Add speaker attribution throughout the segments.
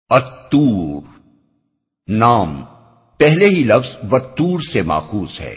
Speaker 1: الطور نام پہلے ہی لفظ والطور سے ماخوذ ہے۔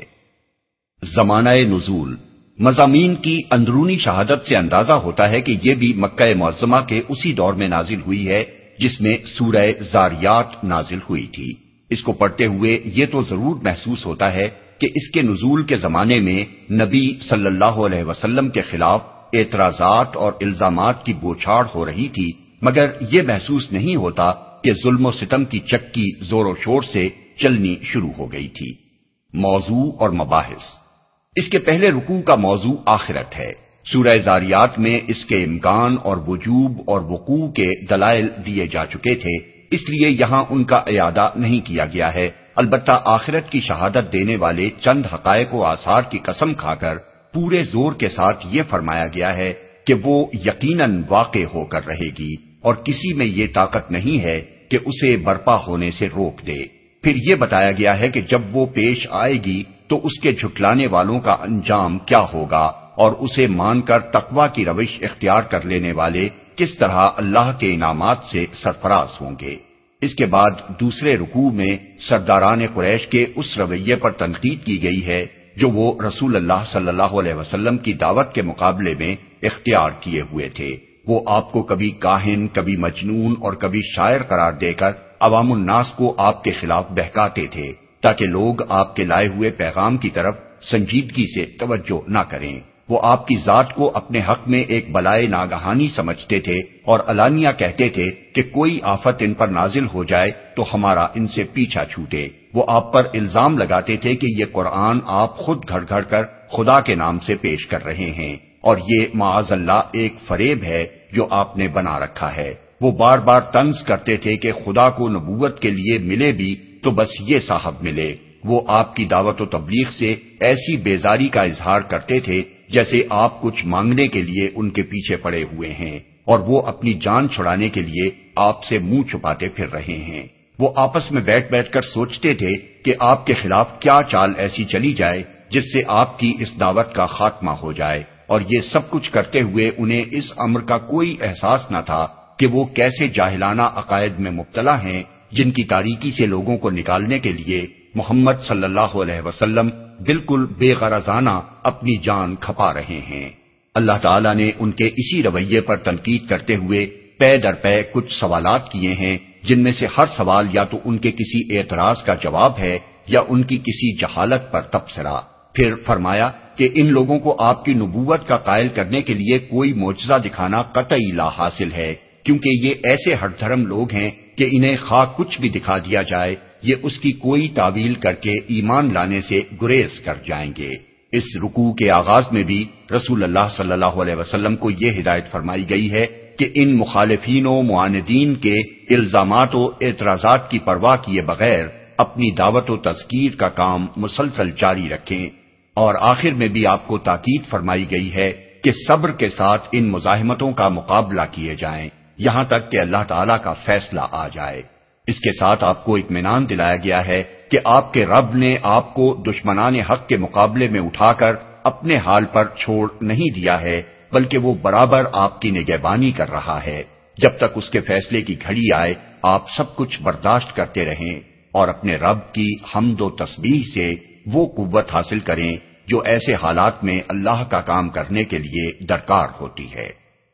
Speaker 1: زمانہ نزول مضامین کی اندرونی شہادت سے اندازہ ہوتا ہے کہ یہ بھی مکہ معظمہ کے اسی دور میں نازل ہوئی ہے جس میں سورہ زاریات نازل ہوئی تھی۔ اس کو پڑھتے ہوئے یہ تو ضرور محسوس ہوتا ہے کہ اس کے نزول کے زمانے میں نبی صلی اللہ علیہ وسلم کے خلاف اعتراضات اور الزامات کی بوچھاڑ ہو رہی تھی، مگر یہ محسوس نہیں ہوتا کہ ظلم و ستم کی چکی زور و شور سے چلنی شروع ہو گئی تھی۔ موضوع اور مباحث اس کے پہلے رکوع کا موضوع آخرت ہے۔ سورہ زاریات میں اس کے امکان اور وجوب اور وقوع کے دلائل دیے جا چکے تھے، اس لیے یہاں ان کا اعادہ نہیں کیا گیا ہے۔ البتہ آخرت کی شہادت دینے والے چند حقائق و آثار کی قسم کھا کر پورے زور کے ساتھ یہ فرمایا گیا ہے کہ وہ یقیناً واقع ہو کر رہے گی اور کسی میں یہ طاقت نہیں ہے کہ اسے برپا ہونے سے روک دے۔ پھر یہ بتایا گیا ہے کہ جب وہ پیش آئے گی تو اس کے جھٹلانے والوں کا انجام کیا ہوگا اور اسے مان کر تقوی کی روش اختیار کر لینے والے کس طرح اللہ کے انعامات سے سرفراز ہوں گے۔ اس کے بعد دوسرے رکوع میں سرداران قریش کے اس رویے پر تنقید کی گئی ہے جو وہ رسول اللہ صلی اللہ علیہ وسلم کی دعوت کے مقابلے میں اختیار کیے ہوئے تھے۔ وہ آپ کو کبھی کاہن، کبھی مجنون اور کبھی شاعر قرار دے کر عوام الناس کو آپ کے خلاف بہکاتے تھے تاکہ لوگ آپ کے لائے ہوئے پیغام کی طرف سنجیدگی سے توجہ نہ کریں۔ وہ آپ کی ذات کو اپنے حق میں ایک بلائے ناگہانی سمجھتے تھے اور علانیہ کہتے تھے کہ کوئی آفت ان پر نازل ہو جائے تو ہمارا ان سے پیچھا چھوٹے۔ وہ آپ پر الزام لگاتے تھے کہ یہ قرآن آپ خود گھڑ گھڑ کر خدا کے نام سے پیش کر رہے ہیں اور یہ معاذ اللہ ایک فریب ہے جو آپ نے بنا رکھا ہے۔ وہ بار بار طنز کرتے تھے کہ خدا کو نبوت کے لیے ملے بھی تو بس یہ صاحب ملے۔ وہ آپ کی دعوت و تبلیغ سے ایسی بیزاری کا اظہار کرتے تھے جیسے آپ کچھ مانگنے کے لیے ان کے پیچھے پڑے ہوئے ہیں اور وہ اپنی جان چھڑانے کے لیے آپ سے منہ چھپاتے پھر رہے ہیں۔ وہ آپس میں بیٹھ بیٹھ کر سوچتے تھے کہ آپ کے خلاف کیا چال ایسی چلی جائے جس سے آپ کی اس دعوت کا خاتمہ ہو جائے، اور یہ سب کچھ کرتے ہوئے انہیں اس امر کا کوئی احساس نہ تھا کہ وہ کیسے جاہلانہ عقائد میں مبتلا ہیں جن کی تاریکی سے لوگوں کو نکالنے کے لیے محمد صلی اللہ علیہ وسلم بالکل بے غرضانہ اپنی جان کھپا رہے ہیں۔ اللہ تعالیٰ نے ان کے اسی رویے پر تنقید کرتے ہوئے پے در پے کچھ سوالات کیے ہیں جن میں سے ہر سوال یا تو ان کے کسی اعتراض کا جواب ہے یا ان کی کسی جہالت پر تبصرہ۔ پھر فرمایا کہ ان لوگوں کو آپ کی نبوت کا قائل کرنے کے لیے کوئی معجزہ دکھانا قطعی لا حاصل ہے، کیونکہ یہ ایسے ہٹ دھرم لوگ ہیں کہ انہیں خواہ کچھ بھی دکھا دیا جائے یہ اس کی کوئی تعویل کر کے ایمان لانے سے گریز کر جائیں گے۔ اس رکوع کے آغاز میں بھی رسول اللہ صلی اللہ علیہ وسلم کو یہ ہدایت فرمائی گئی ہے کہ ان مخالفین و معاندین کے الزامات و اعتراضات کی پرواہ کیے بغیر اپنی دعوت و تذکیر کا کام مسلسل جاری رکھیں، اور آخر میں بھی آپ کو تاکید فرمائی گئی ہے کہ صبر کے ساتھ ان مزاحمتوں کا مقابلہ کیے جائیں یہاں تک کہ اللہ تعالیٰ کا فیصلہ آ جائے۔ اس کے ساتھ آپ کو اطمینان دلایا گیا ہے کہ آپ کے رب نے آپ کو دشمنان حق کے مقابلے میں اٹھا کر اپنے حال پر چھوڑ نہیں دیا ہے، بلکہ وہ برابر آپ کی نگہبانی کر رہا ہے۔ جب تک اس کے فیصلے کی گھڑی آئے آپ سب کچھ برداشت کرتے رہیں اور اپنے رب کی حمد و تسبیح سے وہ قوت حاصل کریں جو ایسے حالات میں اللہ کا کام کرنے کے لیے درکار ہوتی ہے۔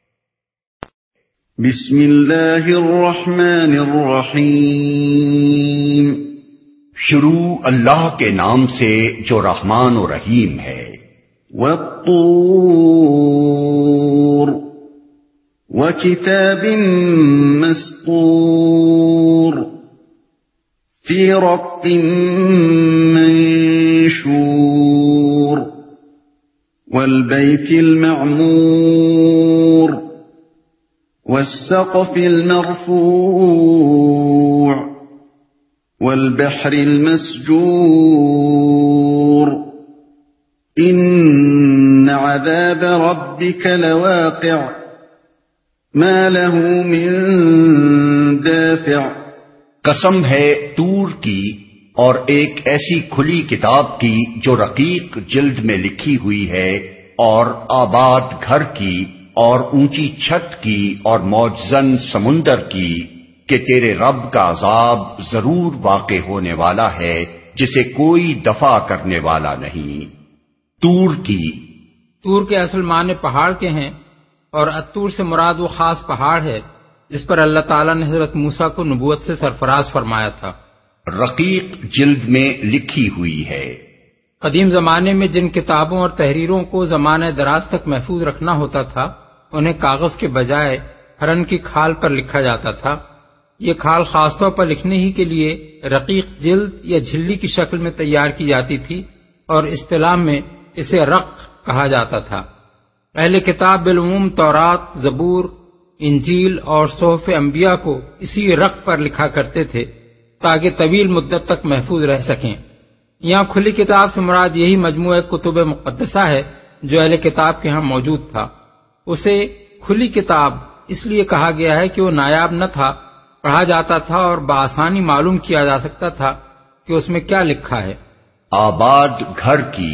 Speaker 2: بسم اللہ الرحمن الرحیم۔
Speaker 1: شروع اللہ کے نام سے جو رحمان و رحیم ہے۔
Speaker 2: والطور وکتاب مسطور فی رق منشور والبیت المعمور والسقف المرفوع والبحر المسجور إن عذاب ربك لواقع ما له من دافع۔
Speaker 1: قسم ہے طور کی اور ایک ایسی کھلی کتاب کی جو رقیق جلد میں لکھی ہوئی ہے، اور آباد گھر کی اور اونچی چھت کی اور موجزن سمندر کی۔ کہ تیرے رب کا عذاب ضرور واقع ہونے والا ہے جسے کوئی دفع کرنے والا نہیں۔ طور کی،
Speaker 3: طور کے اصل معنی پہاڑ کے ہیں، اور الطور سے مراد وہ خاص پہاڑ ہے جس پر اللہ تعالیٰ نے حضرت موسیٰ کو نبوت سے سرفراز فرمایا تھا۔
Speaker 1: رقیق جلد میں لکھی ہوئی ہے۔
Speaker 3: قدیم زمانے میں جن کتابوں اور تحریروں کو زمانہ دراز تک محفوظ رکھنا ہوتا تھا انہیں کاغذ کے بجائے ہرن کی کھال پر لکھا جاتا تھا۔ یہ کھال خاص طور پر لکھنے ہی کے لیے رقیق جلد یا جھلی کی شکل میں تیار کی جاتی تھی اور اصطلاح میں اسے رق کہا جاتا تھا۔ اہل کتاب بالعموم تورات، زبور، انجیل اور صحف انبیاء کو اسی رق پر لکھا کرتے تھے تاکہ طویل مدت تک محفوظ رہ سکیں۔ یہاں کھلی کتاب سے مراد یہی مجموعہ کتب مقدسہ ہے جو اہل کتاب کے ہاں موجود تھا۔ اسے کھلی کتاب اس لیے کہا گیا ہے کہ وہ نایاب نہ تھا، پڑھا جاتا تھا اور بآسانی معلوم کیا جا سکتا تھا کہ اس میں کیا لکھا ہے۔
Speaker 1: آباد گھر کی،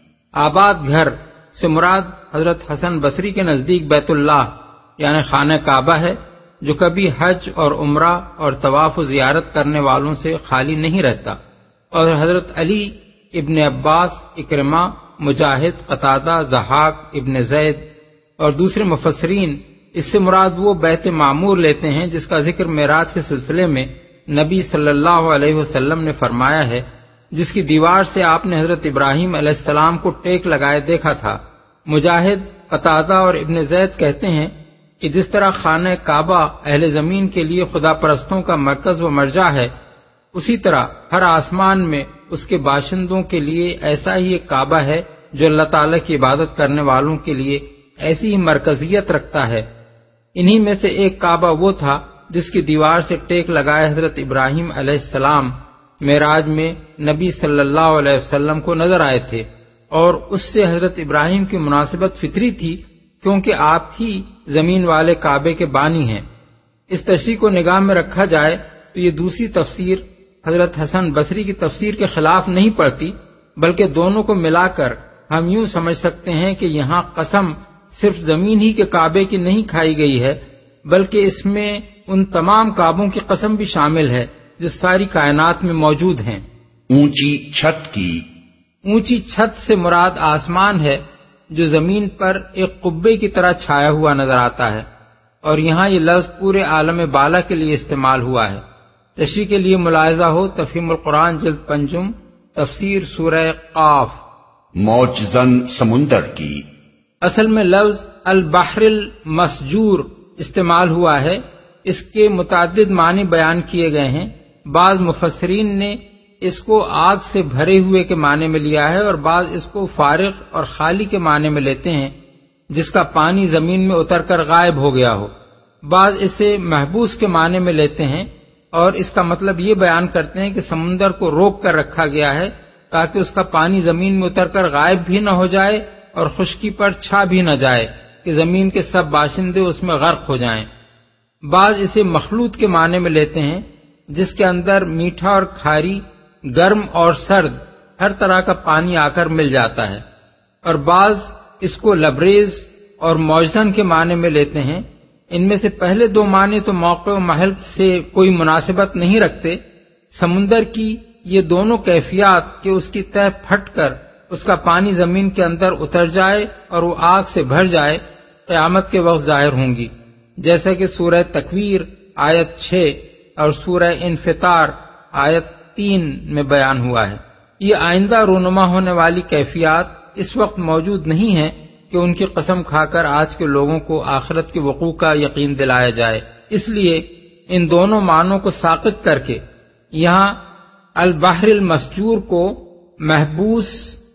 Speaker 3: آباد گھر سے مراد حضرت حسن بصری کے نزدیک بیت اللہ یعنی خانہ کعبہ ہے جو کبھی حج اور عمرہ اور طواف و زیارت کرنے والوں سے خالی نہیں رہتا، اور حضرت علی، ابن عباس، اکرمہ، مجاہد، قتادہ، ضحاک، ابن زید اور دوسرے مفسرین اس سے مراد وہ بیت معمور لیتے ہیں جس کا ذکر معراج کے سلسلے میں نبی صلی اللہ علیہ وسلم نے فرمایا ہے، جس کی دیوار سے آپ نے حضرت ابراہیم علیہ السلام کو ٹیک لگائے دیکھا تھا۔ مجاہد، قتادہ اور ابن زید کہتے ہیں کہ جس طرح خانہ کعبہ اہل زمین کے لیے خدا پرستوں کا مرکز و مرجع ہے، اسی طرح ہر آسمان میں اس کے باشندوں کے لیے ایسا ہی ایک کعبہ ہے جو اللہ تعالیٰ کی عبادت کرنے والوں کے لیے ایسی ہی مرکزیت رکھتا ہے۔ انہی میں سے ایک کعبہ وہ تھا جس کی دیوار سے ٹیک لگائے حضرت ابراہیم علیہ السلام معراج میں نبی صلی اللہ علیہ وسلم کو نظر آئے تھے، اور اس سے حضرت ابراہیم کی مناسبت فطری تھی کیونکہ آپ ہی زمین والے کعبے کے بانی ہیں۔ اس تشریح کو نگاہ میں رکھا جائے تو یہ دوسری تفسیر حضرت حسن بصری کی تفسیر کے خلاف نہیں پڑتی، بلکہ دونوں کو ملا کر ہم یوں سمجھ سکتے ہیں کہ یہاں قسم صرف زمین ہی کے کعبے کی نہیں کھائی گئی ہے، بلکہ اس میں ان تمام کعبوں کی قسم بھی شامل ہے جو ساری کائنات میں موجود ہیں۔
Speaker 1: اونچی چھت کی،
Speaker 3: اونچی چھت سے مراد آسمان ہے جو زمین پر ایک قبے کی طرح چھایا ہوا نظر آتا ہے، اور یہاں یہ لفظ پورے عالم بالا کے لیے استعمال ہوا ہے۔ تشریح کے لیے ملاحظہ ہو تفہیم القرآن جلد 5 تفسیر سورہ قاف۔
Speaker 1: موج زن سمندر کی،
Speaker 3: اصل میں لفظ البحر المسجور استعمال ہوا ہے، اس کے متعدد معنی بیان کیے گئے ہیں۔ بعض مفسرین نے اس کو آگ سے بھرے ہوئے کے معنی میں لیا ہے، اور بعض اس کو فارغ اور خالی کے معنی میں لیتے ہیں جس کا پانی زمین میں اتر کر غائب ہو گیا ہو۔ بعض اسے محبوس کے معنی میں لیتے ہیں اور اس کا مطلب یہ بیان کرتے ہیں کہ سمندر کو روک کر رکھا گیا ہے تاکہ اس کا پانی زمین میں اتر کر غائب بھی نہ ہو جائے اور خشکی پر چھا بھی نہ جائے کہ زمین کے سب باشندے اس میں غرق ہو جائیں۔ بعض اسے مخلوط کے معنی میں لیتے ہیں جس کے اندر میٹھا اور کھاری، گرم اور سرد ہر طرح کا پانی آ کر مل جاتا ہے، اور بعض اس کو لبریز اور موجزن کے معنی میں لیتے ہیں۔ ان میں سے پہلے 2 معنی تو موقع و محل سے کوئی مناسبت نہیں رکھتے۔ سمندر کی یہ دونوں کیفیات کہ اس کی تہ پھٹ کر اس کا پانی زمین کے اندر اتر جائے اور وہ آگ سے بھر جائے، قیامت کے وقت ظاہر ہوں گی، جیسا کہ سورہ تکویر آیت 6 اور سورہ انفطار آیت 3 میں بیان ہوا ہے۔ یہ آئندہ رونما ہونے والی کیفیات اس وقت موجود نہیں ہیں کہ ان کی قسم کھا کر آج کے لوگوں کو آخرت کے وقوع کا یقین دلایا جائے، اس لیے ان دونوں معنوں کو ساقط کر کے یہاں البحر المسجور کو محبوس،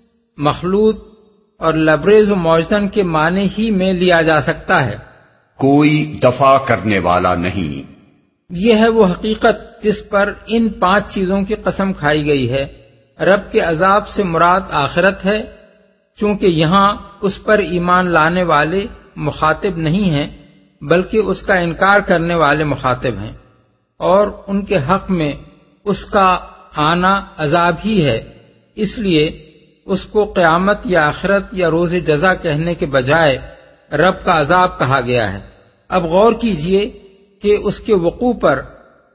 Speaker 3: مخلوط اور لبریز و موجزن کے معنی ہی میں لیا جا سکتا ہے۔
Speaker 1: کوئی دفع کرنے والا نہیں،
Speaker 3: یہ ہے وہ حقیقت جس پر ان 5 چیزوں کی قسم کھائی گئی ہے۔ رب کے عذاب سے مراد آخرت ہے، چونکہ یہاں اس پر ایمان لانے والے مخاطب نہیں ہیں بلکہ اس کا انکار کرنے والے مخاطب ہیں، اور ان کے حق میں اس کا آنا عذاب ہی ہے، اس لیے اس کو قیامت یا آخرت یا روز جزا کہنے کے بجائے رب کا عذاب کہا گیا ہے۔ اب غور کیجئے کہ اس کے وقوع پر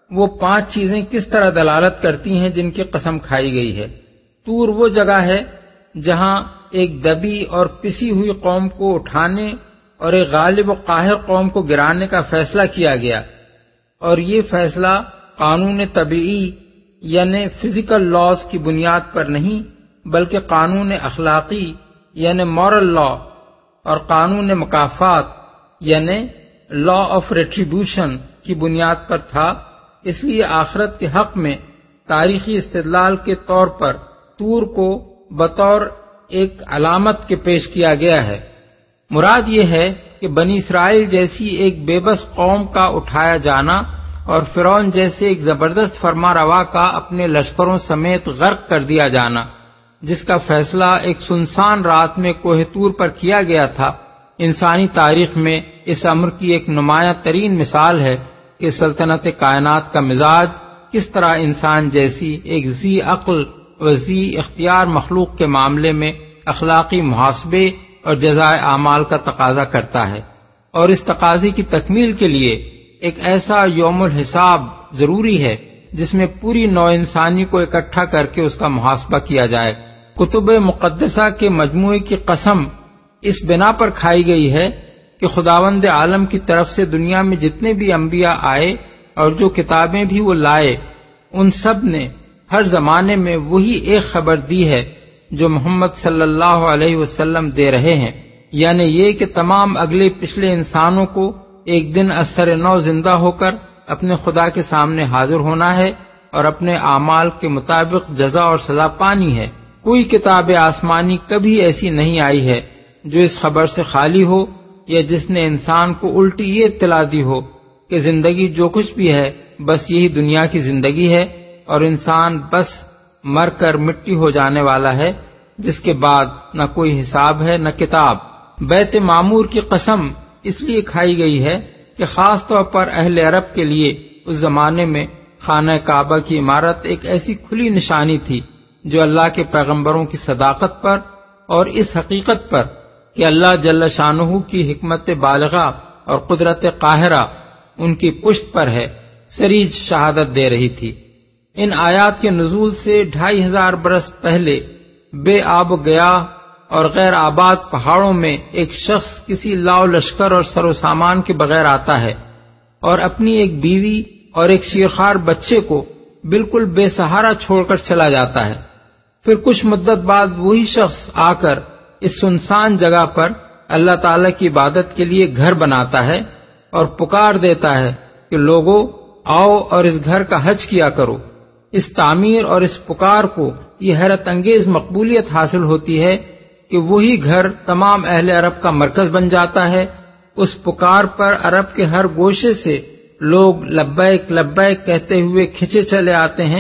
Speaker 3: وہ 5 چیزیں کس طرح دلالت کرتی ہیں جن کی قسم کھائی گئی ہے۔ طور وہ جگہ ہے جہاں ایک دبی اور پسی ہوئی قوم کو اٹھانے اور ایک غالب و قاہر قوم کو گرانے کا فیصلہ کیا گیا، اور یہ فیصلہ قانون طبیعی یعنی فزیکل لاز کی بنیاد پر نہیں بلکہ قانون اخلاقی یعنی مورل لا اور قانون مکافات یعنی لا آف ریٹریبیوشن کی بنیاد پر تھا۔ اس لیے آخرت کے حق میں تاریخی استدلال کے طور پر طور کو بطور ایک علامت کے پیش کیا گیا ہے۔ مراد یہ ہے کہ بنی اسرائیل جیسی ایک بے بس قوم کا اٹھایا جانا اور فرعون جیسے ایک زبردست فرما روا کا اپنے لشکروں سمیت غرق کر دیا جانا، جس کا فیصلہ ایک سنسان رات میں کوہ طور پر کیا گیا تھا، انسانی تاریخ میں اس امر کی ایک نمایاں ترین مثال ہے کہ سلطنت کائنات کا مزاج کس طرح انسان جیسی ایک ذی عقل و ذی اختیار مخلوق کے معاملے میں اخلاقی محاسبے اور جزائے اعمال کا تقاضا کرتا ہے، اور اس تقاضے کی تکمیل کے لیے ایک ایسا یوم الحساب ضروری ہے جس میں پوری نوع انسانی کو اکٹھا کر کے اس کا محاسبہ کیا جائے۔ کتب مقدسہ کے مجموعے کی قسم اس بنا پر کھائی گئی ہے کہ خداوند عالم کی طرف سے دنیا میں جتنے بھی انبیاء آئے اور جو کتابیں بھی وہ لائے، ان سب نے ہر زمانے میں وہی ایک خبر دی ہے جو محمد صلی اللہ علیہ وسلم دے رہے ہیں، یعنی یہ کہ تمام اگلے پچھلے انسانوں کو ایک دن اثر نو زندہ ہو کر اپنے خدا کے سامنے حاضر ہونا ہے اور اپنے اعمال کے مطابق جزا اور سزا پانی ہے۔ کوئی کتاب آسمانی کبھی ایسی نہیں آئی ہے جو اس خبر سے خالی ہو یا جس نے انسان کو الٹی یہ اطلاع دی ہو کہ زندگی جو کچھ بھی ہے بس یہی دنیا کی زندگی ہے اور انسان بس مر کر مٹی ہو جانے والا ہے، جس کے بعد نہ کوئی حساب ہے نہ کتاب۔ بیت معمور کی قسم اس لیے کھائی گئی ہے کہ خاص طور پر اہل عرب کے لیے اس زمانے میں خانہ کعبہ کی عمارت ایک ایسی کھلی نشانی تھی جو اللہ کے پیغمبروں کی صداقت پر اور اس حقیقت پر کہ اللہ جل شانہ کی حکمت بالغہ اور قدرت قاہرہ ان کی پشت پر ہے، سریج شہادت دے رہی تھی۔ ان آیات کے نزول سے 2500 برس پہلے بے آب و گیا اور غیر آباد پہاڑوں میں ایک شخص کسی لاؤ لشکر اور سر و سامان کے بغیر آتا ہے اور اپنی ایک بیوی اور ایک شیرخوار بچے کو بالکل بے سہارا چھوڑ کر چلا جاتا ہے۔ پھر کچھ مدت بعد وہی شخص آ کر اس سنسان جگہ پر اللہ تعالی کی عبادت کے لیے گھر بناتا ہے اور پکار دیتا ہے کہ لوگو آؤ اور اس گھر کا حج کیا کرو۔ اس تعمیر اور اس پکار کو یہ حیرت انگیز مقبولیت حاصل ہوتی ہے کہ وہی گھر تمام اہل عرب کا مرکز بن جاتا ہے۔ اس پکار پر عرب کے ہر گوشے سے لوگ لبیک لبیک کہتے ہوئے کھچے چلے آتے ہیں۔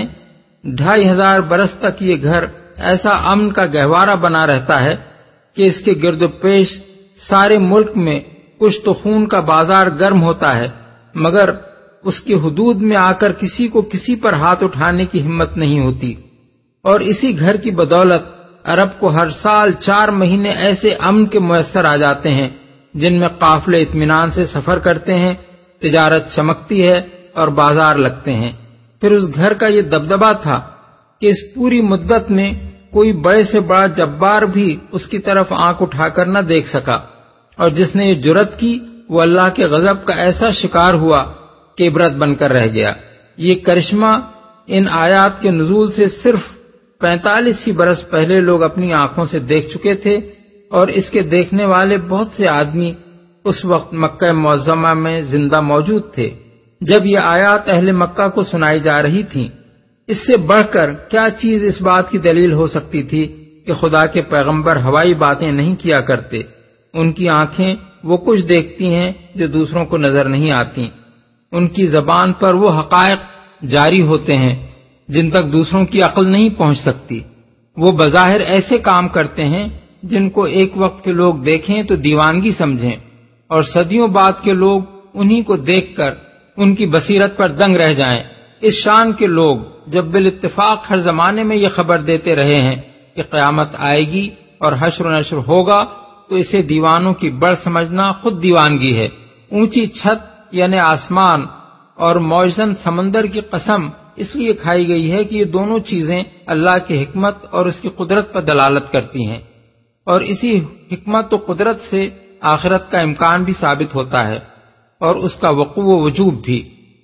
Speaker 3: 2500 برس تک یہ گھر ایسا امن کا گہوارہ بنا رہتا ہے کہ اس کے گرد و پیش سارے ملک میں کشت و خون کا بازار گرم ہوتا ہے، مگر اس کی حدود میں آ کر کسی کو کسی پر ہاتھ اٹھانے کی ہمت نہیں ہوتی۔ اور اسی گھر کی بدولت عرب کو ہر سال 4 مہینے ایسے امن کے میسر آ جاتے ہیں جن میں قافلے اطمینان سے سفر کرتے ہیں، تجارت چمکتی ہے اور بازار لگتے ہیں۔ پھر اس گھر کا یہ دبدبہ تھا کہ اس پوری مدت میں کوئی بڑے سے بڑا جبار بھی اس کی طرف آنکھ اٹھا کر نہ دیکھ سکا، اور جس نے یہ جرأت کی وہ اللہ کے غضب کا ایسا شکار ہوا کہ عبرت بن کر رہ گیا۔ یہ کرشمہ ان آیات کے نزول سے صرف 45 ہی برس پہلے لوگ اپنی آنکھوں سے دیکھ چکے تھے، اور اس کے دیکھنے والے بہت سے آدمی اس وقت مکہ معظمہ میں زندہ موجود تھے جب یہ آیات اہل مکہ کو سنائی جا رہی تھیں۔ اس سے بڑھ کر کیا چیز اس بات کی دلیل ہو سکتی تھی کہ خدا کے پیغمبر ہوائی باتیں نہیں کیا کرتے۔ ان کی آنکھیں وہ کچھ دیکھتی ہیں جو دوسروں کو نظر نہیں آتی، ان کی زبان پر وہ حقائق جاری ہوتے ہیں جن تک دوسروں کی عقل نہیں پہنچ سکتی۔ وہ بظاہر ایسے کام کرتے ہیں جن کو ایک وقت کے لوگ دیکھیں تو دیوانگی سمجھیں، اور صدیوں بعد کے لوگ انہی کو دیکھ کر ان کی بصیرت پر دنگ رہ جائیں۔ اس شان کے لوگ جب بالاتفاق ہر زمانے میں یہ خبر دیتے رہے ہیں کہ قیامت آئے گی اور حشر و نشر ہوگا، تو اسے دیوانوں کی بڑھ سمجھنا خود دیوانگی ہے۔ اونچی چھت یعنی آسمان اور موجزن سمندر کی قسم اس لیے کھائی گئی ہے کہ یہ دونوں چیزیں اللہ کی حکمت اور اس کی قدرت پر دلالت کرتی ہیں، اور اسی حکمت و قدرت سے آخرت کا امکان بھی ثابت ہوتا ہے اور اس کا وقوع و وجوب بھی۔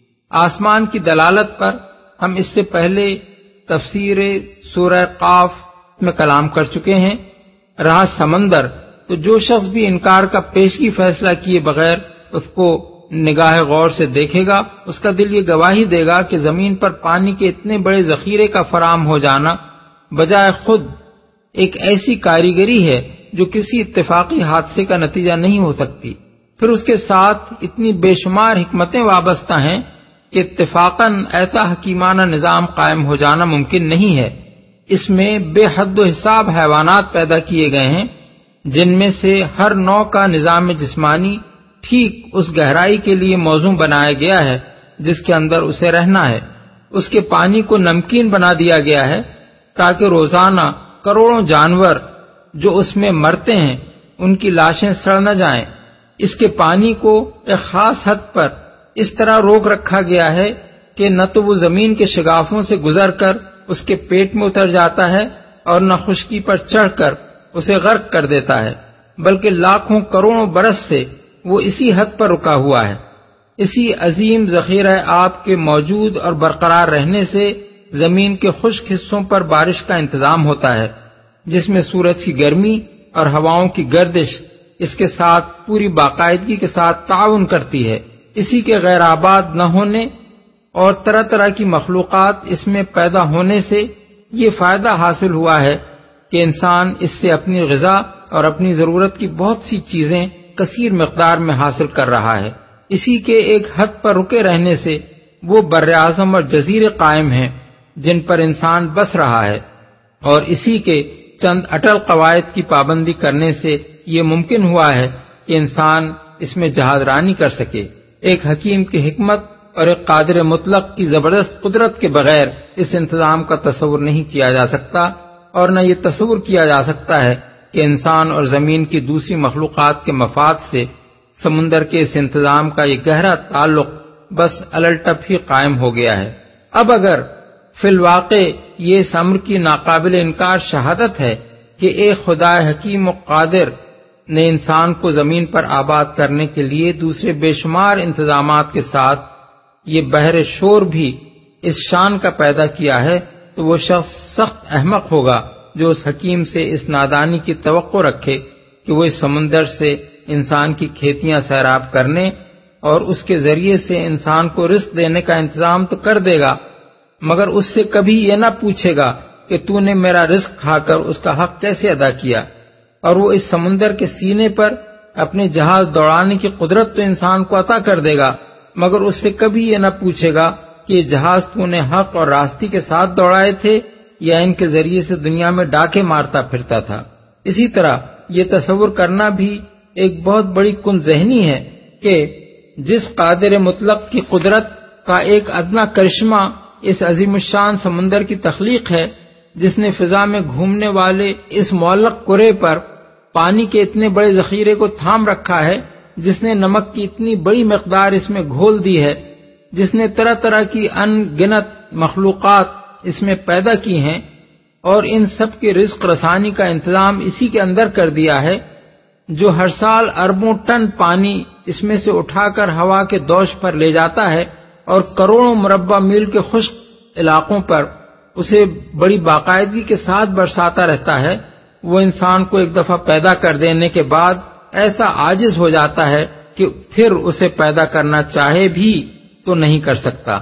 Speaker 3: آسمان کی دلالت پر ہم اس سے پہلے تفسیر سورہ قاف میں کلام کر چکے ہیں۔ رہا سمندر، تو جو شخص بھی انکار کا پیشگی فیصلہ کیے بغیر اس کو نگاہ غور سے دیکھے گا، اس کا دل یہ گواہی دے گا کہ زمین پر پانی کے اتنے بڑے ذخیرے کا فراہم ہو جانا بجائے خود ایک ایسی کاریگری ہے جو کسی اتفاقی حادثے کا نتیجہ نہیں ہو سکتی۔ پھر اس کے ساتھ اتنی بے شمار حکمتیں وابستہ ہیں کہ اتفاقاً ایسا حکیمانہ نظام قائم ہو جانا ممکن نہیں ہے۔ اس میں بے حد و حساب حیوانات پیدا کیے گئے ہیں جن میں سے ہر نوع کا نظام جسمانی ٹھیک اس گہرائی کے لیے موزوں بنایا گیا ہے جس کے اندر اسے رہنا ہے۔ اس کے پانی کو نمکین بنا دیا گیا ہے تاکہ روزانہ کروڑوں جانور جو اس میں مرتے ہیں ان کی لاشیں سڑ نہ جائیں۔ اس کے پانی کو ایک خاص حد پر اس طرح روک رکھا گیا ہے کہ نہ تو وہ زمین کے شگافوں سے گزر کر اس کے پیٹ میں اتر جاتا ہے اور نہ خشکی پر چڑھ کر اسے غرق کر دیتا ہے، بلکہ لاکھوں کروڑوں برس سے وہ اسی حد پر رکا ہوا ہے۔ اسی عظیم ذخیرہ آب کے موجود اور برقرار رہنے سے زمین کے خشک حصوں پر بارش کا انتظام ہوتا ہے، جس میں سورج کی گرمی اور ہواؤں کی گردش اس کے ساتھ پوری باقاعدگی کے ساتھ تعاون کرتی ہے۔ اسی کے غیر آباد نہ ہونے اور طرح طرح کی مخلوقات اس میں پیدا ہونے سے یہ فائدہ حاصل ہوا ہے کہ انسان اس سے اپنی غذا اور اپنی ضرورت کی بہت سی چیزیں کثیر مقدار میں حاصل کر رہا ہے۔ اسی کے ایک حد پر رکے رہنے سے وہ براعظم اور جزیرے قائم ہیں جن پر انسان بس رہا ہے، اور اسی کے چند اٹل قواعد کی پابندی کرنے سے یہ ممکن ہوا ہے کہ انسان اس میں جہاز رانی کر سکے۔ ایک حکیم کی حکمت اور ایک قادر مطلق کی زبردست قدرت کے بغیر اس انتظام کا تصور نہیں کیا جا سکتا، اور نہ یہ تصور کیا جا سکتا ہے کہ انسان اور زمین کی دوسری مخلوقات کے مفاد سے سمندر کے اس انتظام کا یہ گہرا تعلق بس الٹپ ہی قائم ہو گیا ہے۔ اب اگر فی الواقع یہ اس امر کی ناقابل انکار شہادت ہے کہ ایک خدا حکیم و قادر نے انسان کو زمین پر آباد کرنے کے لیے دوسرے بے شمار انتظامات کے ساتھ یہ بحر شور بھی اس شان کا پیدا کیا ہے، تو وہ شخص سخت احمق ہوگا جو اس حکیم سے اس نادانی کی توقع رکھے کہ وہ اس سمندر سے انسان کی کھیتیاں سیراب کرنے اور اس کے ذریعے سے انسان کو رزق دینے کا انتظام تو کر دے گا، مگر اس سے کبھی یہ نہ پوچھے گا کہ تو نے میرا رزق کھا کر اس کا حق کیسے ادا کیا۔ اور وہ اس سمندر کے سینے پر اپنے جہاز دوڑانے کی قدرت تو انسان کو عطا کر دے گا، مگر اس سے کبھی یہ نہ پوچھے گا کہ یہ جہاز تو نے حق اور راستی کے ساتھ دوڑائے تھے یا ان کے ذریعے سے دنیا میں ڈاکے مارتا پھرتا تھا۔ اسی طرح یہ تصور کرنا بھی ایک بہت بڑی کن ذہنی ہے کہ جس قادر مطلق کی قدرت کا ایک ادنا کرشمہ اس عظیم الشان سمندر کی تخلیق ہے، جس نے فضا میں گھومنے والے اس معلق کرے پر پانی کے اتنے بڑے ذخیرے کو تھام رکھا ہے، جس نے نمک کی اتنی بڑی مقدار اس میں گھول دی ہے، جس نے طرح طرح کی ان گنت مخلوقات اس میں پیدا کی ہیں اور ان سب کے رزق رسانی کا انتظام اسی کے اندر کر دیا ہے، جو ہر سال اربوں ٹن پانی اس میں سے اٹھا کر ہوا کے دوش پر لے جاتا ہے اور کروڑوں مربع میل کے خشک علاقوں پر اسے بڑی باقاعدگی کے ساتھ برساتا رہتا ہے، وہ انسان کو ایک دفعہ پیدا کر دینے کے بعد ایسا عاجز ہو جاتا ہے کہ پھر اسے پیدا کرنا چاہے بھی تو نہیں کر سکتا۔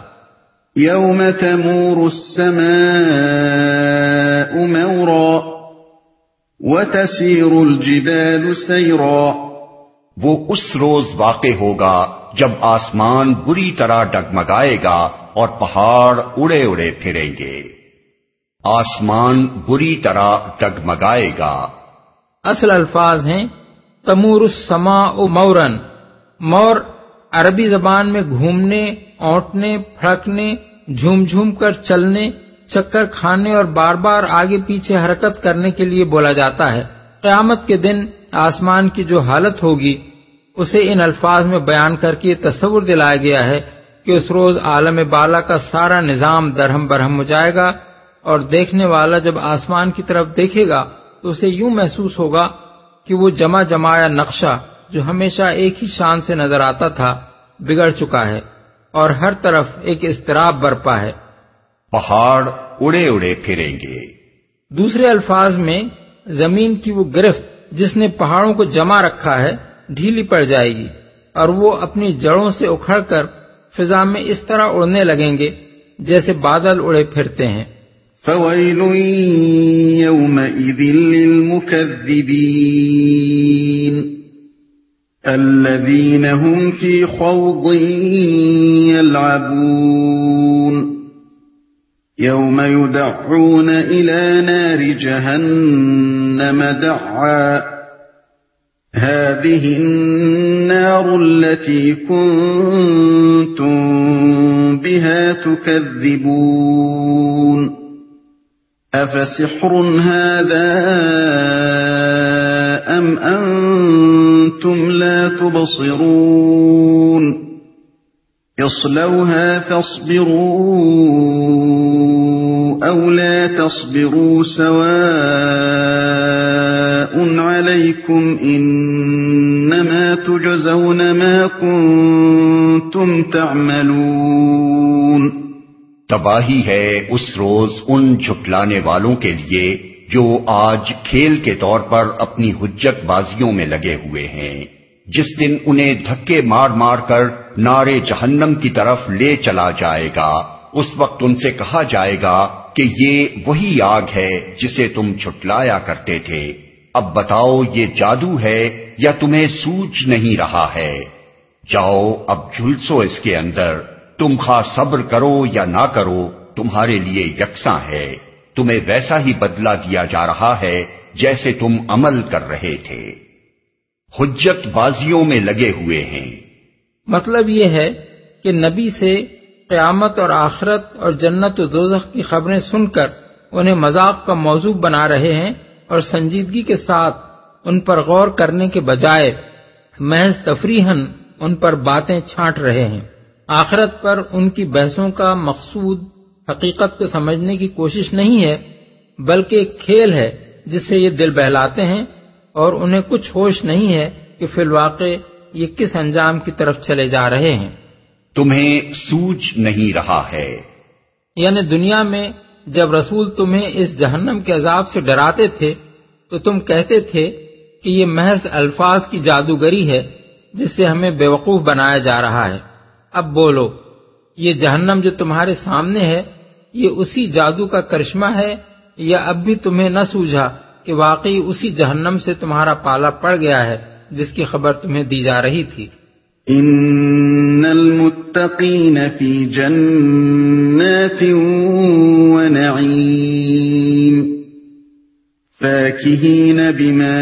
Speaker 2: یوم تمور السماء مورا وتسیر الجبال سیرا،
Speaker 1: وہ اس روز واقع ہوگا جب آسمان بری طرح ڈگمگائے گا اور پہاڑ اڑے اڑے پھریں گے۔ آسمان بری طرح ڈگمگائے گا۔
Speaker 3: اصل الفاظ ہیں تمور السماء مورن۔ مور عربی زبان میں گھومنے، اونٹنے، پھڑکنے، جھوم جھوم کر چلنے، چکر کھانے اور بار بار آگے پیچھے حرکت کرنے کے لیے بولا جاتا ہے۔ قیامت کے دن آسمان کی جو حالت ہوگی اسے ان الفاظ میں بیان کر کے یہ تصور دلایا گیا ہے کہ اس روز عالم بالا کا سارا نظام درہم برہم ہو جائے گا، اور دیکھنے والا جب آسمان کی طرف دیکھے گا تو اسے یوں محسوس ہوگا کہ وہ جمع جمایا نقشہ جو ہمیشہ ایک ہی شان سے نظر آتا تھا بگڑ چکا ہے، اور ہر طرف ایک اضطراب برپا ہے۔
Speaker 1: پہاڑ اڑے اڑے پھریں گے۔
Speaker 3: دوسرے الفاظ میں زمین کی وہ گرفت جس نے پہاڑوں کو جمع رکھا ہے ڈھیلی پڑ جائے گی، اور وہ اپنی جڑوں سے اکھڑ کر فضا میں اس طرح اڑنے لگیں گے جیسے بادل اڑے پھرتے ہیں۔
Speaker 2: فويل يومئذ للمكذبين الذين هم في خوض يلعبون يوم يدعون إلى نار جهنم دعا هذه النار التي كنتم بها تكذبون أفسحر هذا أم أنتم لا تبصرون اصلوها فاصبروا أو لا تصبروا سواء عليكم إنما تجزون ما كنتم تعملون۔
Speaker 1: تباہی ہے اس روز ان جھٹلانے والوں کے لیے جو آج کھیل کے طور پر اپنی حجت بازیوں میں لگے ہوئے ہیں، جس دن انہیں دھکے مار مار کر نارے جہنم کی طرف لے چلا جائے گا۔ اس وقت ان سے کہا جائے گا کہ یہ وہی آگ ہے جسے تم جھٹلایا کرتے تھے، اب بتاؤ یہ جادو ہے یا تمہیں سوج نہیں رہا ہے؟ جاؤ اب جھلسو اس کے اندر، تم خواہ صبر کرو یا نہ کرو تمہارے لیے یکساں ہے، تمہیں ویسا ہی بدلہ دیا جا رہا ہے جیسے تم عمل کر رہے تھے۔ حجت بازیوں میں لگے ہوئے ہیں۔
Speaker 3: مطلب یہ ہے کہ نبی سے قیامت اور آخرت اور جنت و دوزخ کی خبریں سن کر انہیں مذاق کا موضوع بنا رہے ہیں، اور سنجیدگی کے ساتھ ان پر غور کرنے کے بجائے محض تفریحاً ان پر باتیں چھانٹ رہے ہیں۔ آخرت پر ان کی بحثوں کا مقصود حقیقت کو سمجھنے کی کوشش نہیں ہے، بلکہ ایک کھیل ہے جس سے یہ دل بہلاتے ہیں، اور انہیں کچھ ہوش نہیں ہے کہ فی الواقع یہ کس انجام کی طرف چلے جا رہے ہیں۔
Speaker 1: تمہیں سوج نہیں رہا ہے،
Speaker 3: یعنی دنیا میں جب رسول تمہیں اس جہنم کے عذاب سے ڈراتے تھے تو تم کہتے تھے کہ یہ محض الفاظ کی جادوگری ہے جس سے ہمیں بیوقوف بنایا جا رہا ہے۔ اب بولو، یہ جہنم جو تمہارے سامنے ہے یہ اسی جادو کا کرشمہ ہے، یا اب بھی تمہیں نہ سوجھا کہ واقعی اسی جہنم سے تمہارا پالا پڑ گیا ہے جس کی خبر تمہیں دی جا رہی تھی؟
Speaker 2: ان المتقین فی جنات ونعیم فاکہین بما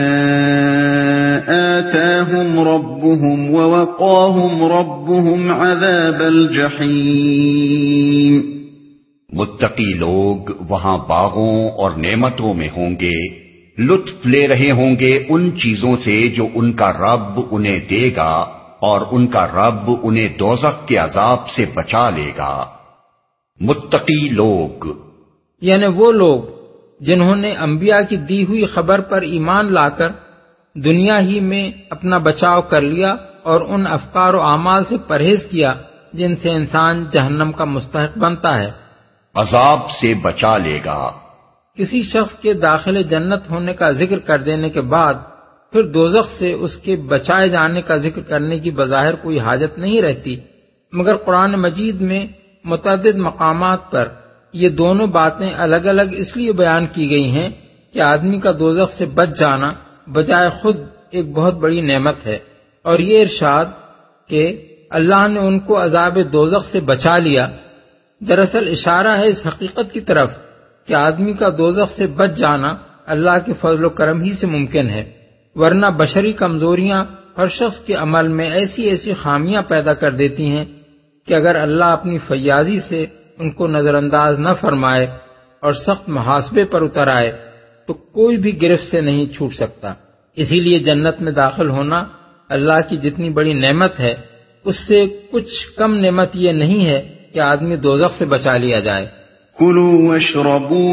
Speaker 2: آتاہم ربهم ووقاہم ربهم عذاب الجحیم۔
Speaker 1: متقی لوگ وہاں باغوں اور نعمتوں میں ہوں گے، لطف لے رہے ہوں گے ان چیزوں سے جو ان کا رب انہیں دے گا، اور ان کا رب انہیں دوزخ کے عذاب سے بچا لے گا۔ متقی لوگ
Speaker 3: یعنی وہ لوگ جنہوں نے انبیاء کی دی ہوئی خبر پر ایمان لا کر دنیا ہی میں اپنا بچاؤ کر لیا اور ان افکار و اعمال سے پرہیز کیا جن سے انسان جہنم کا مستحق بنتا ہے۔
Speaker 1: عذاب سے بچا لے گا۔
Speaker 3: کسی شخص کے داخل جنت ہونے کا ذکر کر دینے کے بعد پھر دوزخ سے اس کے بچائے جانے کا ذکر کرنے کی بظاہر کوئی حاجت نہیں رہتی، مگر قرآن مجید میں متعدد مقامات پر یہ دونوں باتیں الگ الگ اس لیے بیان کی گئی ہیں کہ آدمی کا دوزخ سے بچ جانا بجائے خود ایک بہت بڑی نعمت ہے، اور یہ ارشاد کہ اللہ نے ان کو عذاب دوزخ سے بچا لیا دراصل اشارہ ہے اس حقیقت کی طرف کہ آدمی کا دوزخ سے بچ جانا اللہ کے فضل و کرم ہی سے ممکن ہے، ورنہ بشری کمزوریاں ہر شخص کے عمل میں ایسی ایسی خامیاں پیدا کر دیتی ہیں کہ اگر اللہ اپنی فیاضی سے ان کو نظر انداز نہ فرمائے اور سخت محاسبے پر اتر آئے تو کوئی بھی گرفت سے نہیں چھوٹ سکتا۔ اسی لیے جنت میں داخل ہونا اللہ کی جتنی بڑی نعمت ہے اس سے کچھ کم نعمت یہ نہیں ہے کہ آدمی دوزخ سے بچا لیا جائے۔
Speaker 2: كلوا واشربوا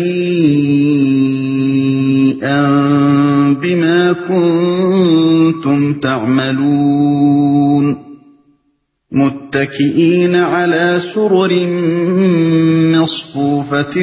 Speaker 2: هنيئا بما كنتم تعملون متكئين على سرر مصفوفة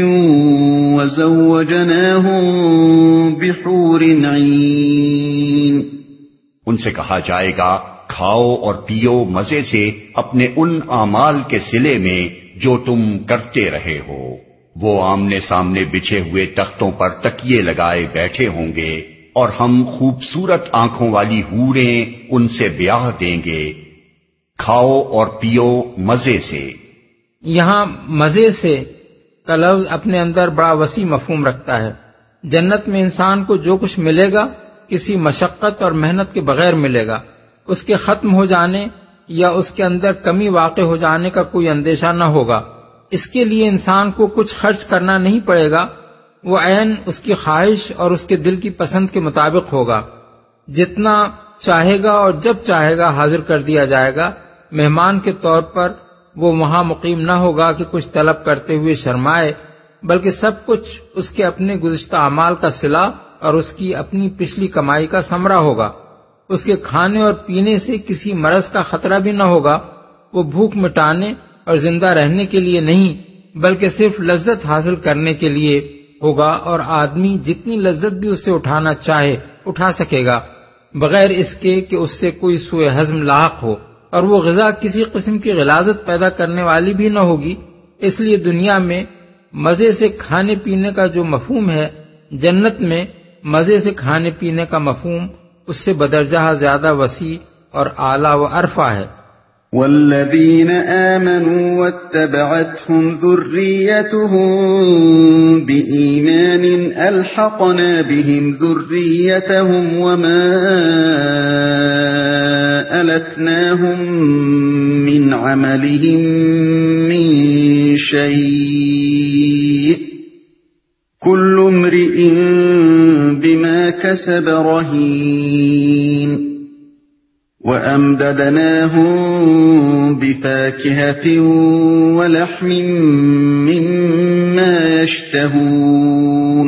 Speaker 2: وزوجناهم بحور عين۔
Speaker 1: ان سے کہا جائے گا کھاؤ اور پیو مزے سے اپنے ان اعمال کے صلے میں جو تم کرتے رہے ہو۔ وہ آمنے سامنے بچھے ہوئے تختوں پر تکیے لگائے بیٹھے ہوں گے اور ہم خوبصورت آنکھوں والی حوریں ان سے بیاہ دیں گے۔ کھاؤ اور پیو مزے سے۔
Speaker 3: یہاں مزے سے کا لفظ اپنے اندر بڑا وسیع مفہوم رکھتا ہے۔ جنت میں انسان کو جو کچھ ملے گا کسی مشقت اور محنت کے بغیر ملے گا۔ اس کے ختم ہو جانے یا اس کے اندر کمی واقع ہو جانے کا کوئی اندیشہ نہ ہوگا۔ اس کے لیے انسان کو کچھ خرچ کرنا نہیں پڑے گا، وہ عین اس کی خواہش اور اس کے دل کی پسند کے مطابق ہوگا۔ جتنا چاہے گا اور جب چاہے گا حاضر کر دیا جائے گا۔ مہمان کے طور پر وہ وہاں مقیم نہ ہوگا کہ کچھ طلب کرتے ہوئے شرمائے، بلکہ سب کچھ اس کے اپنے گزشتہ اعمال کا صلہ اور اس کی اپنی پچھلی کمائی کا ثمرہ ہوگا۔ اس کے کھانے اور پینے سے کسی مرض کا خطرہ بھی نہ ہوگا۔ وہ بھوک مٹانے اور زندہ رہنے کے لیے نہیں بلکہ صرف لذت حاصل کرنے کے لیے ہوگا، اور آدمی جتنی لذت بھی اسے اٹھانا چاہے اٹھا سکے گا بغیر اس کے کہ اس سے کوئی سوء ہضم لاحق ہو، اور وہ غذا کسی قسم کی غلاظت پیدا کرنے والی بھی نہ ہوگی۔ اس لیے دنیا میں مزے سے کھانے پینے کا جو مفہوم ہے، جنت میں مزے سے کھانے پینے کا مفہوم اس سے بدرجہ زیادہ وسیع اور اعلیٰ و ارفع ہے۔
Speaker 2: والذین آمنوا واتبعتهم ذریتهم بإیمان الحقنا بهم ذریتهم وما ألتناهم من عملهم من شيء كل امرئ بما كسب رهين وأمددناهم بفاكهة ولحم مما يشتهون۔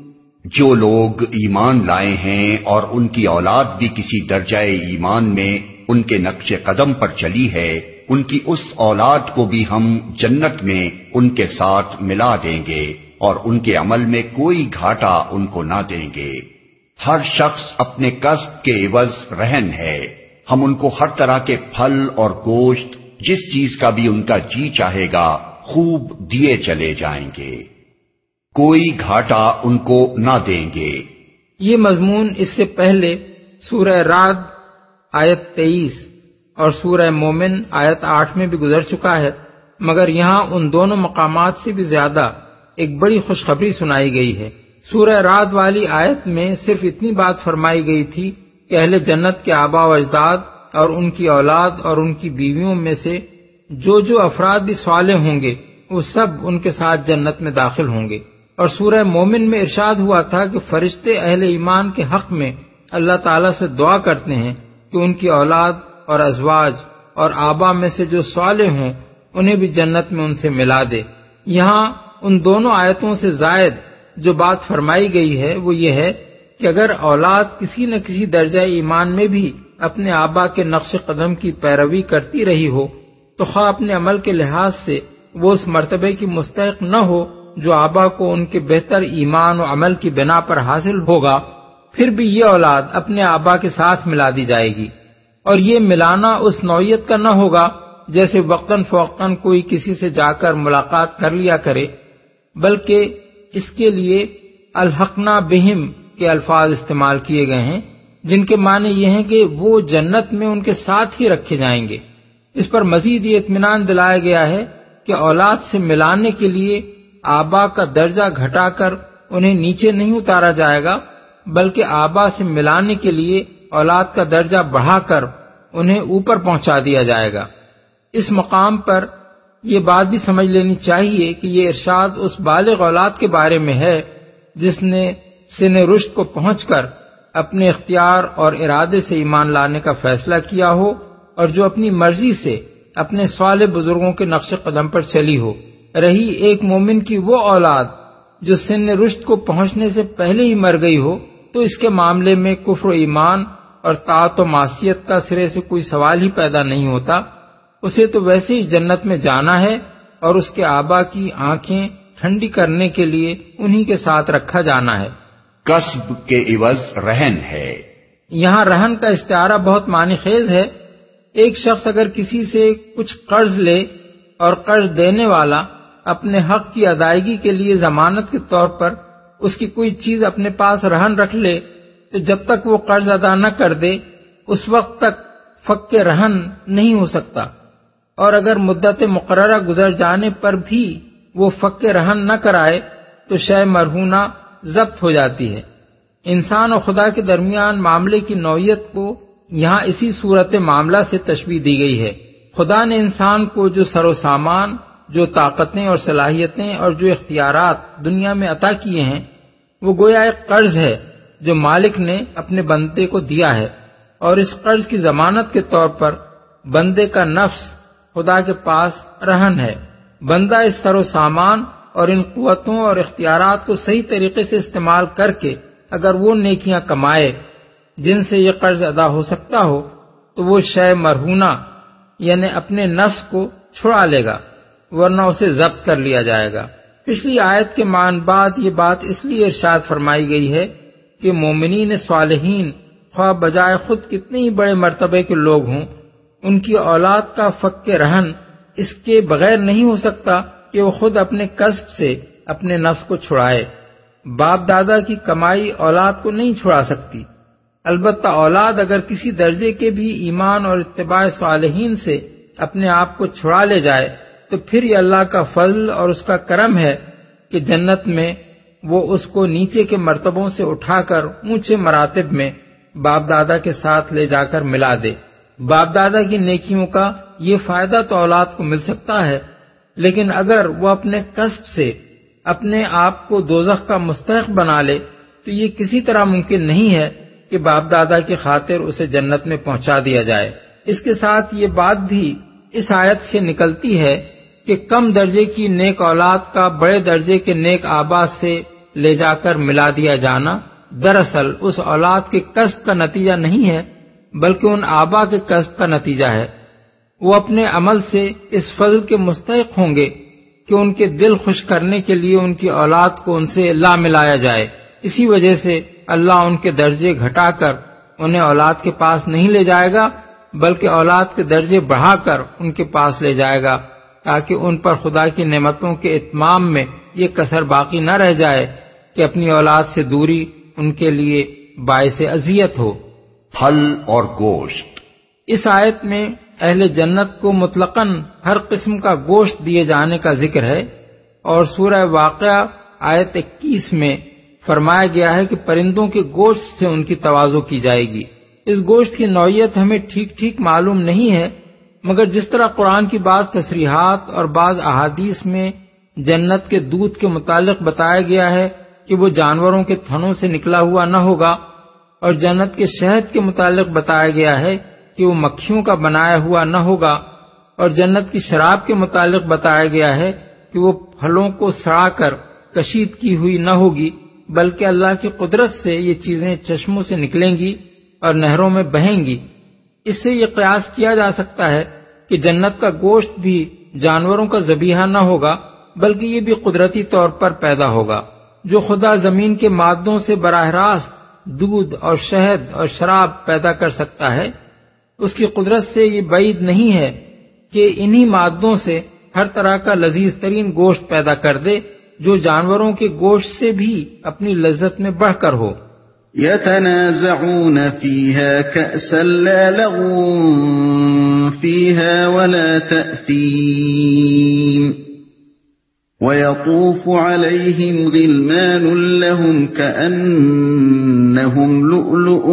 Speaker 1: جو لوگ ایمان لائے ہیں اور ان کی اولاد بھی کسی درجہ ایمان میں ان کے نقش قدم پر چلی ہے، ان کی اس اولاد کو بھی ہم جنت میں ان کے ساتھ ملا دیں گے اور ان کے عمل میں کوئی گھاٹا ان کو نہ دیں گے۔ ہر شخص اپنے کسب کے عوض رہن ہے۔ ہم ان کو ہر طرح کے پھل اور گوشت جس چیز کا بھی ان کا جی چاہے گا خوب دیے چلے جائیں گے، کوئی گھاٹا ان کو نہ دیں گے۔
Speaker 3: یہ مضمون اس سے پہلے سورہ رعد آیت 23 اور سورہ مومن آیت 8 میں بھی گزر چکا ہے، مگر یہاں ان دونوں مقامات سے بھی زیادہ ایک بڑی خوشخبری سنائی گئی ہے۔ سورہ رعد والی آیت میں صرف اتنی بات فرمائی گئی تھی کہ اہل جنت کے آباء و اجداد اور ان کی اولاد اور ان کی بیویوں میں سے جو افراد بھی صالح ہوں گے وہ سب ان کے ساتھ جنت میں داخل ہوں گے، اور سورہ مومن میں ارشاد ہوا تھا کہ فرشتے اہل ایمان کے حق میں اللہ تعالیٰ سے دعا کرتے ہیں کہ ان کی اولاد اور ازواج اور آبا میں سے جو صالح ہوں انہیں بھی جنت میں ان سے ملا دے۔ یہاں ان دونوں آیتوں سے زائد جو بات فرمائی گئی ہے وہ یہ ہے کہ اگر اولاد کسی نہ کسی درجہ ایمان میں بھی اپنے آبا کے نقش قدم کی پیروی کرتی رہی ہو تو خواہ اپنے عمل کے لحاظ سے وہ اس مرتبے کی مستحق نہ ہو جو آبا کو ان کے بہتر ایمان و عمل کی بنا پر حاصل ہوگا، پھر بھی یہ اولاد اپنے آبا کے ساتھ ملا دی جائے گی، اور یہ ملانا اس نوعیت کا نہ ہوگا جیسے وقتاً فوقتاً کوئی کسی سے جا کر ملاقات کر لیا کرے، بلکہ اس کے لیے الحقنا بہم کے الفاظ استعمال کیے گئے ہیں، جن کے معنی یہ ہیں کہ وہ جنت میں ان کے ساتھ ہی رکھے جائیں گے۔ اس پر مزید یہ اطمینان دلایا گیا ہے کہ اولاد سے ملانے کے لیے آبا کا درجہ گھٹا کر انہیں نیچے نہیں اتارا جائے گا، بلکہ آبا سے ملانے کے لیے اولاد کا درجہ بڑھا کر انہیں اوپر پہنچا دیا جائے گا۔ اس مقام پر یہ بات بھی سمجھ لینی چاہیے کہ یہ ارشاد اس بالغ اولاد کے بارے میں ہے جس نے سن رشد کو پہنچ کر اپنے اختیار اور ارادے سے ایمان لانے کا فیصلہ کیا ہو اور جو اپنی مرضی سے اپنے صالح بزرگوں کے نقش قدم پر چلی ہو۔ رہی ایک مومن کی وہ اولاد جو سن رشد کو پہنچنے سے پہلے ہی مر گئی ہو تو اس کے معاملے میں کفر و ایمان اور طاعت و معصیت کا سرے سے کوئی سوال ہی پیدا نہیں ہوتا۔ اسے تو ویسے ہی جنت میں جانا ہے اور اس کے آبا کی آنکھیں ٹھنڈی کرنے کے لیے انہی کے ساتھ رکھا جانا ہے۔
Speaker 1: کسب کے عوض رہن ہے۔
Speaker 3: یہاں رہن کا استعارہ بہت معنی خیز ہے۔ ایک شخص اگر کسی سے کچھ قرض لے اور قرض دینے والا اپنے حق کی ادائیگی کے لیے ضمانت کے طور پر اس کی کوئی چیز اپنے پاس رہن رکھ لے تو جب تک وہ قرض ادا نہ کر دے اس وقت تک فک رہن نہیں ہو سکتا، اور اگر مدت مقررہ گزر جانے پر بھی وہ فک رہن نہ کرائے تو شے مرہونہ ضبط ہو جاتی ہے۔ انسان اور خدا کے درمیان معاملے کی نوعیت کو یہاں اسی صورت معاملہ سے تشبیہ دی گئی ہے۔ خدا نے انسان کو جو سر و سامان، جو طاقتیں اور صلاحیتیں اور جو اختیارات دنیا میں عطا کیے ہیں وہ گویا ایک قرض ہے جو مالک نے اپنے بندے کو دیا ہے، اور اس قرض کی ضمانت کے طور پر بندے کا نفس خدا کے پاس رہن ہے۔ بندہ اس سر و سامان اور ان قوتوں اور اختیارات کو صحیح طریقے سے استعمال کر کے اگر وہ نیکیاں کمائے جن سے یہ قرض ادا ہو سکتا ہو تو وہ شے مرہونہ یعنی اپنے نفس کو چھڑا لے گا، ورنہ اسے ضبط کر لیا جائے گا۔ پچھلی آیت کے معنی بعد یہ بات اس لیے ارشاد فرمائی گئی ہے کہ مومنین صالحین خواہ بجائے خود کتنے ہی بڑے مرتبے کے لوگ ہوں، ان کی اولاد کا فک رہن اس کے بغیر نہیں ہو سکتا کہ وہ خود اپنے کسب سے اپنے نفس کو چھڑائے۔ باپ دادا کی کمائی اولاد کو نہیں چھڑا سکتی، البتہ اولاد اگر کسی درجے کے بھی ایمان اور اتباع صالحین سے اپنے آپ کو چھڑا لے جائے تو پھر یہ اللہ کا فضل اور اس کا کرم ہے کہ جنت میں وہ اس کو نیچے کے مرتبوں سے اٹھا کر اونچے مراتب میں باپ دادا کے ساتھ لے جا کر ملا دے۔ باپ دادا کی نیکیوں کا یہ فائدہ تو اولاد کو مل سکتا ہے، لیکن اگر وہ اپنے کسب سے اپنے آپ کو دوزخ کا مستحق بنا لے تو یہ کسی طرح ممکن نہیں ہے کہ باپ دادا کی خاطر اسے جنت میں پہنچا دیا جائے۔ اس کے ساتھ یہ بات بھی اس آیت سے نکلتی ہے کہ کم درجے کی نیک اولاد کا بڑے درجے کے نیک آبا سے لے جا کر ملا دیا جانا دراصل اس اولاد کے کسب کا نتیجہ نہیں ہے بلکہ ان آبا کے کسب کا نتیجہ ہے۔ وہ اپنے عمل سے اس فضل کے مستحق ہوں گے کہ ان کے دل خوش کرنے کے لیے ان کی اولاد کو ان سے لا ملایا جائے۔ اسی وجہ سے اللہ ان کے درجے گھٹا کر انہیں اولاد کے پاس نہیں لے جائے گا بلکہ اولاد کے درجے بڑھا کر ان کے پاس لے جائے گا تاکہ ان پر خدا کی نعمتوں کے اتمام میں یہ کسر باقی نہ رہ جائے کہ اپنی اولاد سے دوری ان کے لیے باعث اذیت ہو۔
Speaker 1: پھل اور گوشت۔
Speaker 3: اس آیت میں اہل جنت کو مطلقاً ہر قسم کا گوشت دیے جانے کا ذکر ہے، اور سورہ واقعہ آیت 21 میں فرمایا گیا ہے کہ پرندوں کے گوشت سے ان کی تواضع کی جائے گی۔ اس گوشت کی نوعیت ہمیں ٹھیک ٹھیک معلوم نہیں ہے، مگر جس طرح قرآن کی بعض تصریحات اور بعض احادیث میں جنت کے دودھ کے متعلق بتایا گیا ہے کہ وہ جانوروں کے تھنوں سے نکلا ہوا نہ ہوگا، اور جنت کے شہد کے متعلق بتایا گیا ہے کہ وہ مکھیوں کا بنایا ہوا نہ ہوگا، اور جنت کی شراب کے متعلق بتایا گیا ہے کہ وہ پھلوں کو سڑا کر کشید کی ہوئی نہ ہوگی بلکہ اللہ کی قدرت سے یہ چیزیں چشموں سے نکلیں گی اور نہروں میں بہیں گی۔ اس سے یہ قیاس کیا جا سکتا ہے کہ جنت کا گوشت بھی جانوروں کا ذبیحہ نہ ہوگا بلکہ یہ بھی قدرتی طور پر پیدا ہوگا۔ جو خدا زمین کے مادوں سے براہ راست دودھ اور شہد اور شراب پیدا کر سکتا ہے، اس کی قدرت سے یہ بعید نہیں ہے کہ انہی مادوں سے ہر طرح کا لذیذ ترین گوشت پیدا کر دے جو جانوروں کے گوشت سے بھی اپنی لذت میں بڑھ کر ہو۔
Speaker 2: يتنازعون فيها كأسا لا لغو فيها ولا تأثيم ويطوف عليهم غلمان لهم كأنهم لؤلؤ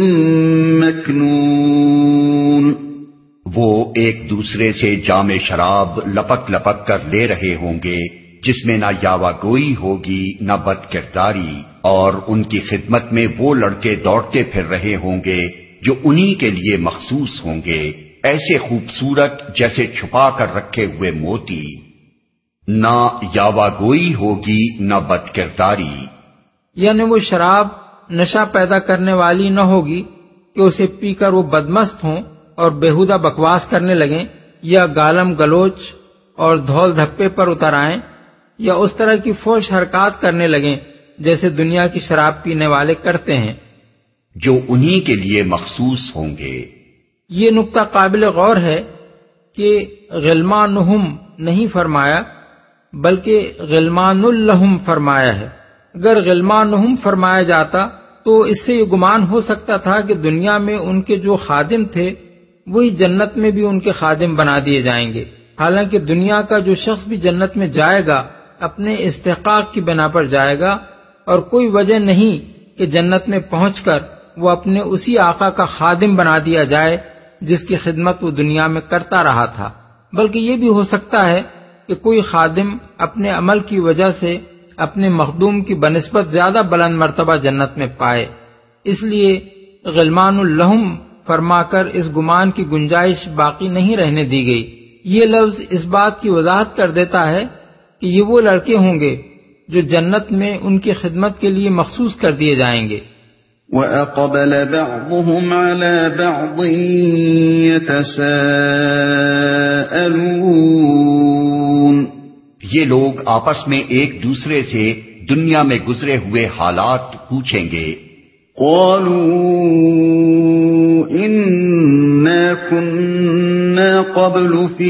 Speaker 2: مكنون۔
Speaker 1: وہ ایک دوسرے سے جام شراب لپک لپک کر لے رہے ہوں گے جس میں نہ یاوہ گوئی ہوگی نہ بد کرداری، اور ان کی خدمت میں وہ لڑکے دوڑتے پھر رہے ہوں گے جو انہی کے لیے مخصوص ہوں گے، ایسے خوبصورت جیسے چھپا کر رکھے ہوئے موتی، نہ یاوا گوئی ہوگی نہ بد کرداری،
Speaker 3: یعنی وہ شراب نشہ پیدا کرنے والی نہ ہوگی کہ اسے پی کر وہ بدمست ہوں اور بےہودہ بکواس کرنے لگیں، یا گالم گلوچ اور دھول دھپے پر اتر آئیں، یا اس طرح کی فحش حرکات کرنے لگیں جیسے دنیا کی شراب پینے والے کرتے ہیں،
Speaker 1: جو انہی کے لیے مخصوص ہوں گے۔
Speaker 3: یہ نقطہ قابل غور ہے کہ غلمانہم نہیں فرمایا بلکہ غلمان لہم فرمایا ہے۔ اگر غلمانہم فرمایا جاتا تو اس سے یہ گمان ہو سکتا تھا کہ دنیا میں ان کے جو خادم تھے وہی جنت میں بھی ان کے خادم بنا دیے جائیں گے، حالانکہ دنیا کا جو شخص بھی جنت میں جائے گا اپنے استحقاق کی بنا پر جائے گا، اور کوئی وجہ نہیں کہ جنت میں پہنچ کر وہ اپنے اسی آقا کا خادم بنا دیا جائے جس کی خدمت وہ دنیا میں کرتا رہا تھا، بلکہ یہ بھی ہو سکتا ہے کہ کوئی خادم اپنے عمل کی وجہ سے اپنے مخدوم کی بنسبت زیادہ بلند مرتبہ جنت میں پائے، اس لیے غلمان لہم فرما کر اس گمان کی گنجائش باقی نہیں رہنے دی گئی۔ یہ لفظ اس بات کی وضاحت کر دیتا ہے کہ یہ وہ لڑکے ہوں گے جو جنت میں ان کی خدمت کے لیے مخصوص کر دیے جائیں گے۔
Speaker 2: وَأَقْبَلَ بَعْضُهُمْ عَلَى بَعْضٍ يَتَسَاءَلُونَ،
Speaker 1: یہ لوگ آپس میں ایک دوسرے سے دنیا میں گزرے ہوئے حالات پوچھیں گے۔
Speaker 2: قَالُوا إِنَّا كُنَّا قَبْلُ فِي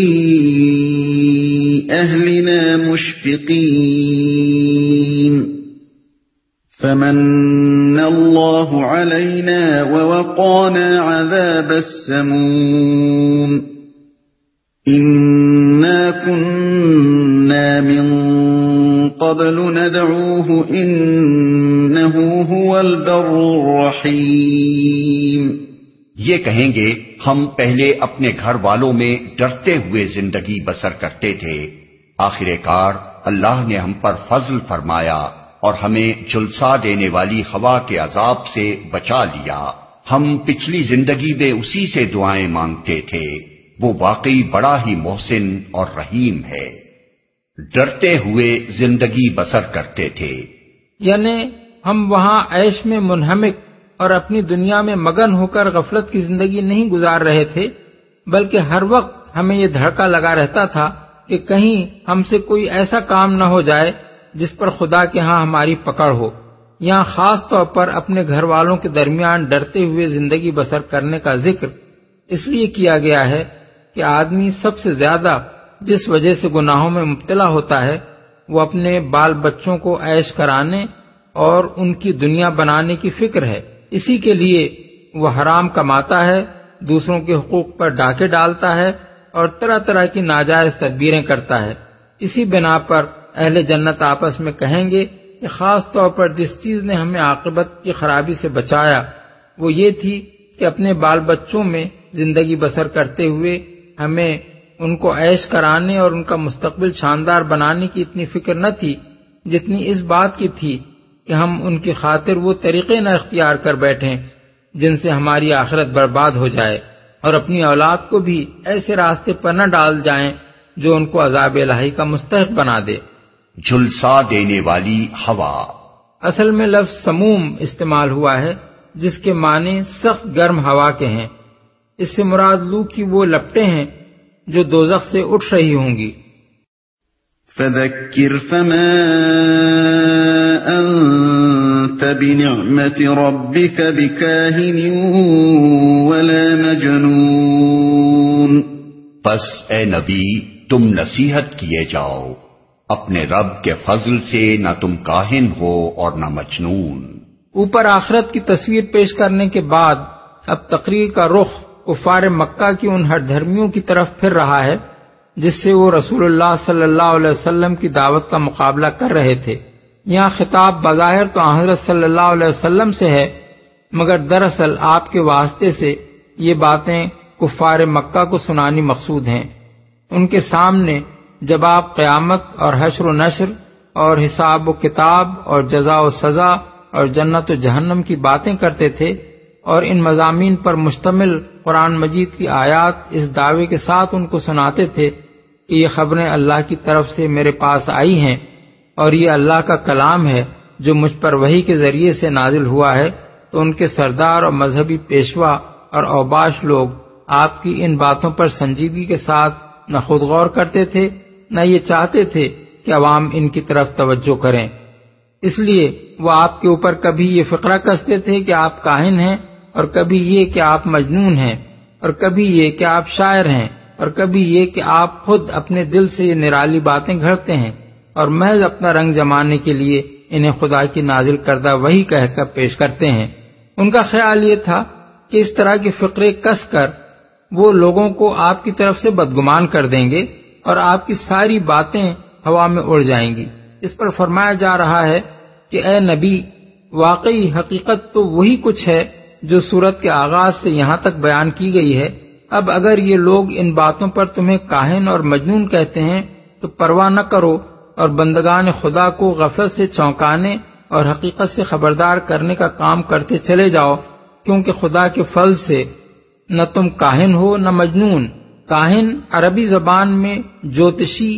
Speaker 2: أَهْلِنَا مُشْفِقِينَ فَمَنَّ اللَّهُ عَلَيْنَا وَوَقَانَا عَذَابَ السَّمُومِ إِنَّا كُنَّا مِن قَبْلُ نَدْعُوهُ إِنَّهُ هُوَ الْبَرُّ الرَّحِيمُ۔
Speaker 1: یہ کہیں گے ہم پہلے اپنے گھر والوں میں ڈرتے ہوئے زندگی بسر کرتے تھے، آخر کار اللہ نے ہم پر فضل فرمایا اور ہمیں جھلسا دینے والی ہوا کے عذاب سے بچا لیا۔ ہم پچھلی زندگی میں اسی سے دعائیں مانگتے تھے، وہ واقعی بڑا ہی محسن اور رحیم ہے۔ ڈرتے ہوئے زندگی بسر کرتے تھے،
Speaker 3: یعنی ہم وہاں عیش میں منہمک اور اپنی دنیا میں مگن ہو کر غفلت کی زندگی نہیں گزار رہے تھے، بلکہ ہر وقت ہمیں یہ دھڑکا لگا رہتا تھا کہ کہیں ہم سے کوئی ایسا کام نہ ہو جائے جس پر خدا کے ہاں ہماری پکڑ ہو۔ یہاں خاص طور پر اپنے گھر والوں کے درمیان ڈرتے ہوئے زندگی بسر کرنے کا ذکر اس لیے کیا گیا ہے کہ آدمی سب سے زیادہ جس وجہ سے گناہوں میں مبتلا ہوتا ہے وہ اپنے بال بچوں کو عیش کرانے اور ان کی دنیا بنانے کی فکر ہے، اسی کے لیے وہ حرام کماتا ہے، دوسروں کے حقوق پر ڈاکے ڈالتا ہے اور طرح طرح کی ناجائز تدبیریں کرتا ہے۔ اسی بنا پر اہل جنت آپس میں کہیں گے کہ خاص طور پر جس چیز نے ہمیں عاقبت کی خرابی سے بچایا وہ یہ تھی کہ اپنے بال بچوں میں زندگی بسر کرتے ہوئے ہمیں ان کو عیش کرانے اور ان کا مستقبل شاندار بنانے کی اتنی فکر نہ تھی جتنی اس بات کی تھی کہ ہم ان کی خاطر وہ طریقے نہ اختیار کر بیٹھیں جن سے ہماری آخرت برباد ہو جائے، اور اپنی اولاد کو بھی ایسے راستے پر نہ ڈال جائیں جو ان کو عذاب الہی کا مستحق بنا دے۔
Speaker 1: جھلسا دینے والی ہوا،
Speaker 3: اصل میں لفظ سموم استعمال ہوا ہے جس کے معنی سخت گرم ہوا کے ہیں۔ اس سے مراد لو کی وہ لپٹیں ہیں جو دوزخ سے اٹھ رہی ہوں گی۔
Speaker 2: فَذَكِّرْ فَمَا أَنْتَ بِنِعْمَةِ رَبِّكَ بِكَاهِنٍ وَلَا مَجْنُونٍ،
Speaker 1: پس اے نبی تم نصیحت کیے جاؤ، اپنے رب کے فضل سے نہ تم کاہن ہو اور نہ مجنون۔
Speaker 3: اوپر آخرت کی تصویر پیش کرنے کے بعد اب تقریر کا رخ کفار مکہ کی ان ہٹ دھرمیوں کی طرف پھر رہا ہے جس سے وہ رسول اللہ صلی اللہ علیہ وسلم کی دعوت کا مقابلہ کر رہے تھے۔ یہاں خطاب بظاہر تو حضرت صلی اللہ علیہ وسلم سے ہے، مگر دراصل آپ کے واسطے سے یہ باتیں کفار مکہ کو سنانی مقصود ہیں۔ ان کے سامنے جب آپ قیامت اور حشر و نشر اور حساب و کتاب اور جزا و سزا اور جنت و جہنم کی باتیں کرتے تھے اور ان مضامین پر مشتمل قرآن مجید کی آیات اس دعوے کے ساتھ ان کو سناتے تھے کہ یہ خبریں اللہ کی طرف سے میرے پاس آئی ہیں اور یہ اللہ کا کلام ہے جو مجھ پر وحی کے ذریعے سے نازل ہوا ہے، تو ان کے سردار اور مذہبی پیشوا اور اوباش لوگ آپ کی ان باتوں پر سنجیدگی کے ساتھ نہ خود غور کرتے تھے نہ یہ چاہتے تھے کہ عوام ان کی طرف توجہ کریں۔ اس لیے وہ آپ کے اوپر کبھی یہ فقرہ کستے تھے کہ آپ کاہن ہیں، اور کبھی یہ کہ آپ مجنون ہیں، اور کبھی یہ کہ آپ شاعر ہیں، اور کبھی یہ کہ آپ خود اپنے دل سے یہ نرالی باتیں گھڑتے ہیں اور محض اپنا رنگ جمانے کے لیے انہیں خدا کی نازل کردہ وحی کہہ کر پیش کرتے ہیں۔ ان کا خیال یہ تھا کہ اس طرح کے فقرے کس کر وہ لوگوں کو آپ کی طرف سے بدگمان کر دیں گے اور آپ کی ساری باتیں ہوا میں اڑ جائیں گی۔ اس پر فرمایا جا رہا ہے کہ اے نبی، واقعی حقیقت تو وہی کچھ ہے جو سورت کے آغاز سے یہاں تک بیان کی گئی ہے۔ اب اگر یہ لوگ ان باتوں پر تمہیں کاہن اور مجنون کہتے ہیں تو پرواہ نہ کرو اور بندگان خدا کو غفلت سے چونکانے اور حقیقت سے خبردار کرنے کا کام کرتے چلے جاؤ، کیونکہ خدا کے فضل سے نہ تم کاہن ہو نہ مجنون۔ کاہن عربی زبان میں جوتشی،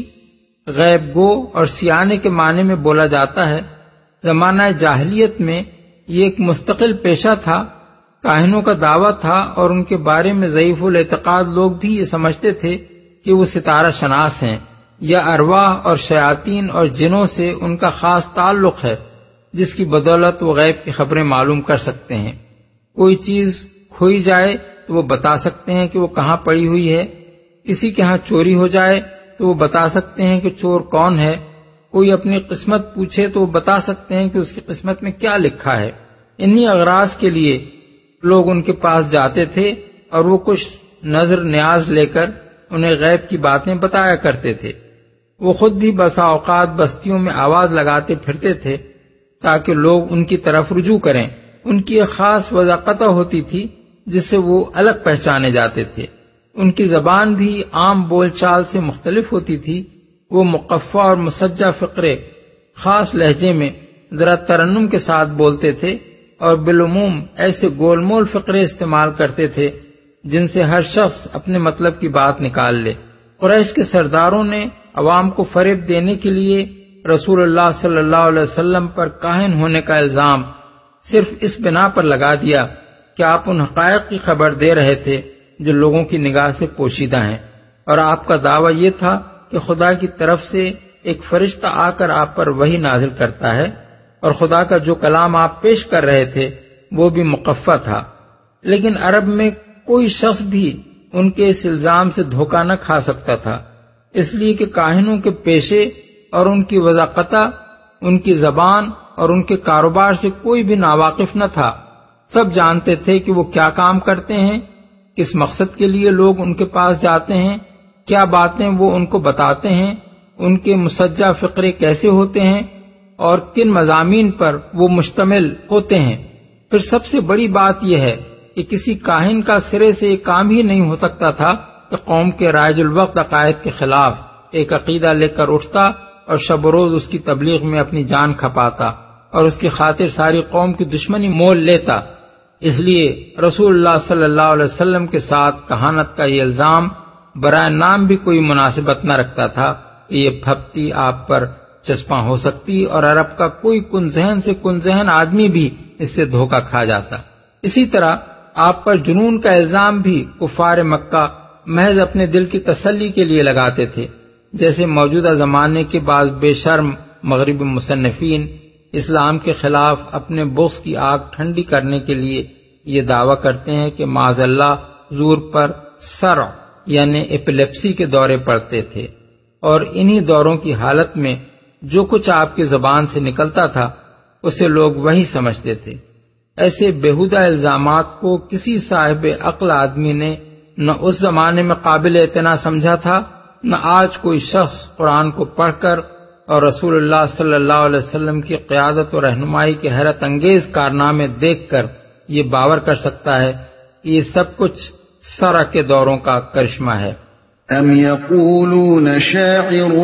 Speaker 3: غیب گو اور سیانے کے معنی میں بولا جاتا ہے۔ زمانہ جاہلیت میں یہ ایک مستقل پیشہ تھا۔ کاہنوں کا دعویٰ تھا اور ان کے بارے میں ضعیف الاعتقاد لوگ بھی یہ سمجھتے تھے کہ وہ ستارہ شناس ہیں یا ارواح اور شیاطین اور جنوں سے ان کا خاص تعلق ہے، جس کی بدولت وہ غیب کی خبریں معلوم کر سکتے ہیں۔ کوئی چیز کھوئی جائے تو وہ بتا سکتے ہیں کہ وہ کہاں پڑی ہوئی ہے، کسی کے ہاں چوری ہو جائے تو وہ بتا سکتے ہیں کہ چور کون ہے، کوئی اپنی قسمت پوچھے تو وہ بتا سکتے ہیں کہ اس کی قسمت میں کیا لکھا ہے۔ انہی اغراض کے لیے لوگ ان کے پاس جاتے تھے اور وہ کچھ نظر نیاز لے کر انہیں غیب کی باتیں بتایا کرتے تھے۔ وہ خود بھی بسا اوقات بستیوں میں آواز لگاتے پھرتے تھے تاکہ لوگ ان کی طرف رجوع کریں۔ ان کی ایک خاص وضاقتہ ہوتی تھی جس سے وہ الگ پہچانے جاتے تھے۔ ان کی زبان بھی عام بول چال سے مختلف ہوتی تھی۔ وہ مقفع اور مسجع فقرے خاص لہجے میں ذرا ترنم کے ساتھ بولتے تھے اور بالعموم ایسے گول مول فقرے استعمال کرتے تھے جن سے ہر شخص اپنے مطلب کی بات نکال لے۔ قریش کے سرداروں نے عوام کو فریب دینے کے لیے رسول اللہ صلی اللہ علیہ وسلم پر کاہن ہونے کا الزام صرف اس بنا پر لگا دیا کہ آپ ان حقائق کی خبر دے رہے تھے جو لوگوں کی نگاہ سے پوشیدہ ہیں، اور آپ کا دعویٰ یہ تھا کہ خدا کی طرف سے ایک فرشتہ آ کر آپ پر وحی نازل کرتا ہے، اور خدا کا جو کلام آپ پیش کر رہے تھے وہ بھی مقفع تھا۔ لیکن عرب میں کوئی شخص بھی ان کے اس الزام سے دھوکہ نہ کھا سکتا تھا، اس لیے کہ کاہنوں کے پیشے اور ان کی وضاقتہ، ان کی زبان اور ان کے کاروبار سے کوئی بھی ناواقف نہ تھا۔ سب جانتے تھے کہ وہ کیا کام کرتے ہیں، کس مقصد کے لیے لوگ ان کے پاس جاتے ہیں، کیا باتیں وہ ان کو بتاتے ہیں، ان کے مسجع فقرے کیسے ہوتے ہیں اور کن مضامین پر وہ مشتمل ہوتے ہیں۔ پھر سب سے بڑی بات یہ ہے کہ کسی کاہن کا سرے سے یہ کام ہی نہیں ہو سکتا تھا کہ قوم کے رائج الوقت عقائد کے خلاف ایک عقیدہ لے کر اٹھتا اور شب و روز اس کی تبلیغ میں اپنی جان کھپاتا اور اس کی خاطر ساری قوم کی دشمنی مول لیتا۔ اس لیے رسول اللہ صلی اللہ علیہ وسلم کے ساتھ کہانت کا یہ الزام برائے نام بھی کوئی مناسبت نہ رکھتا تھا کہ یہ پھپتی آپ پر چسپاں ہو سکتی، اور عرب کا کوئی کن ذہن سے کن ذہن آدمی بھی اس سے دھوکہ کھا جاتا۔ اسی طرح آپ پر جنون کا الزام بھی کفار مکہ محض اپنے دل کی تسلی کے لیے لگاتے تھے، جیسے موجودہ زمانے کے بعض بے شرم مغربی مصنفین اسلام کے خلاف اپنے بغض کی آگ ٹھنڈی کرنے کے لیے یہ دعویٰ کرتے ہیں کہ معاذ اللہ زور پر صرع یعنی ایپیلیپسی کے دورے پڑتے تھے، اور انہی دوروں کی حالت میں جو کچھ آپ کی زبان سے نکلتا تھا اسے لوگ وہی سمجھتے تھے۔ ایسے بیہودہ الزامات کو کسی صاحب عقل آدمی نے نہ اس زمانے میں قابل اعتنا سمجھا تھا، نہ آج کوئی شخص قرآن کو پڑھ کر اور رسول اللہ صلی اللہ علیہ وسلم کی قیادت و رہنمائی کے حیرت انگیز کارنامے دیکھ کر یہ باور کر سکتا ہے کہ یہ سب کچھ سرع کے دوروں کا کرشمہ ہے۔
Speaker 2: ام یقولون شاعر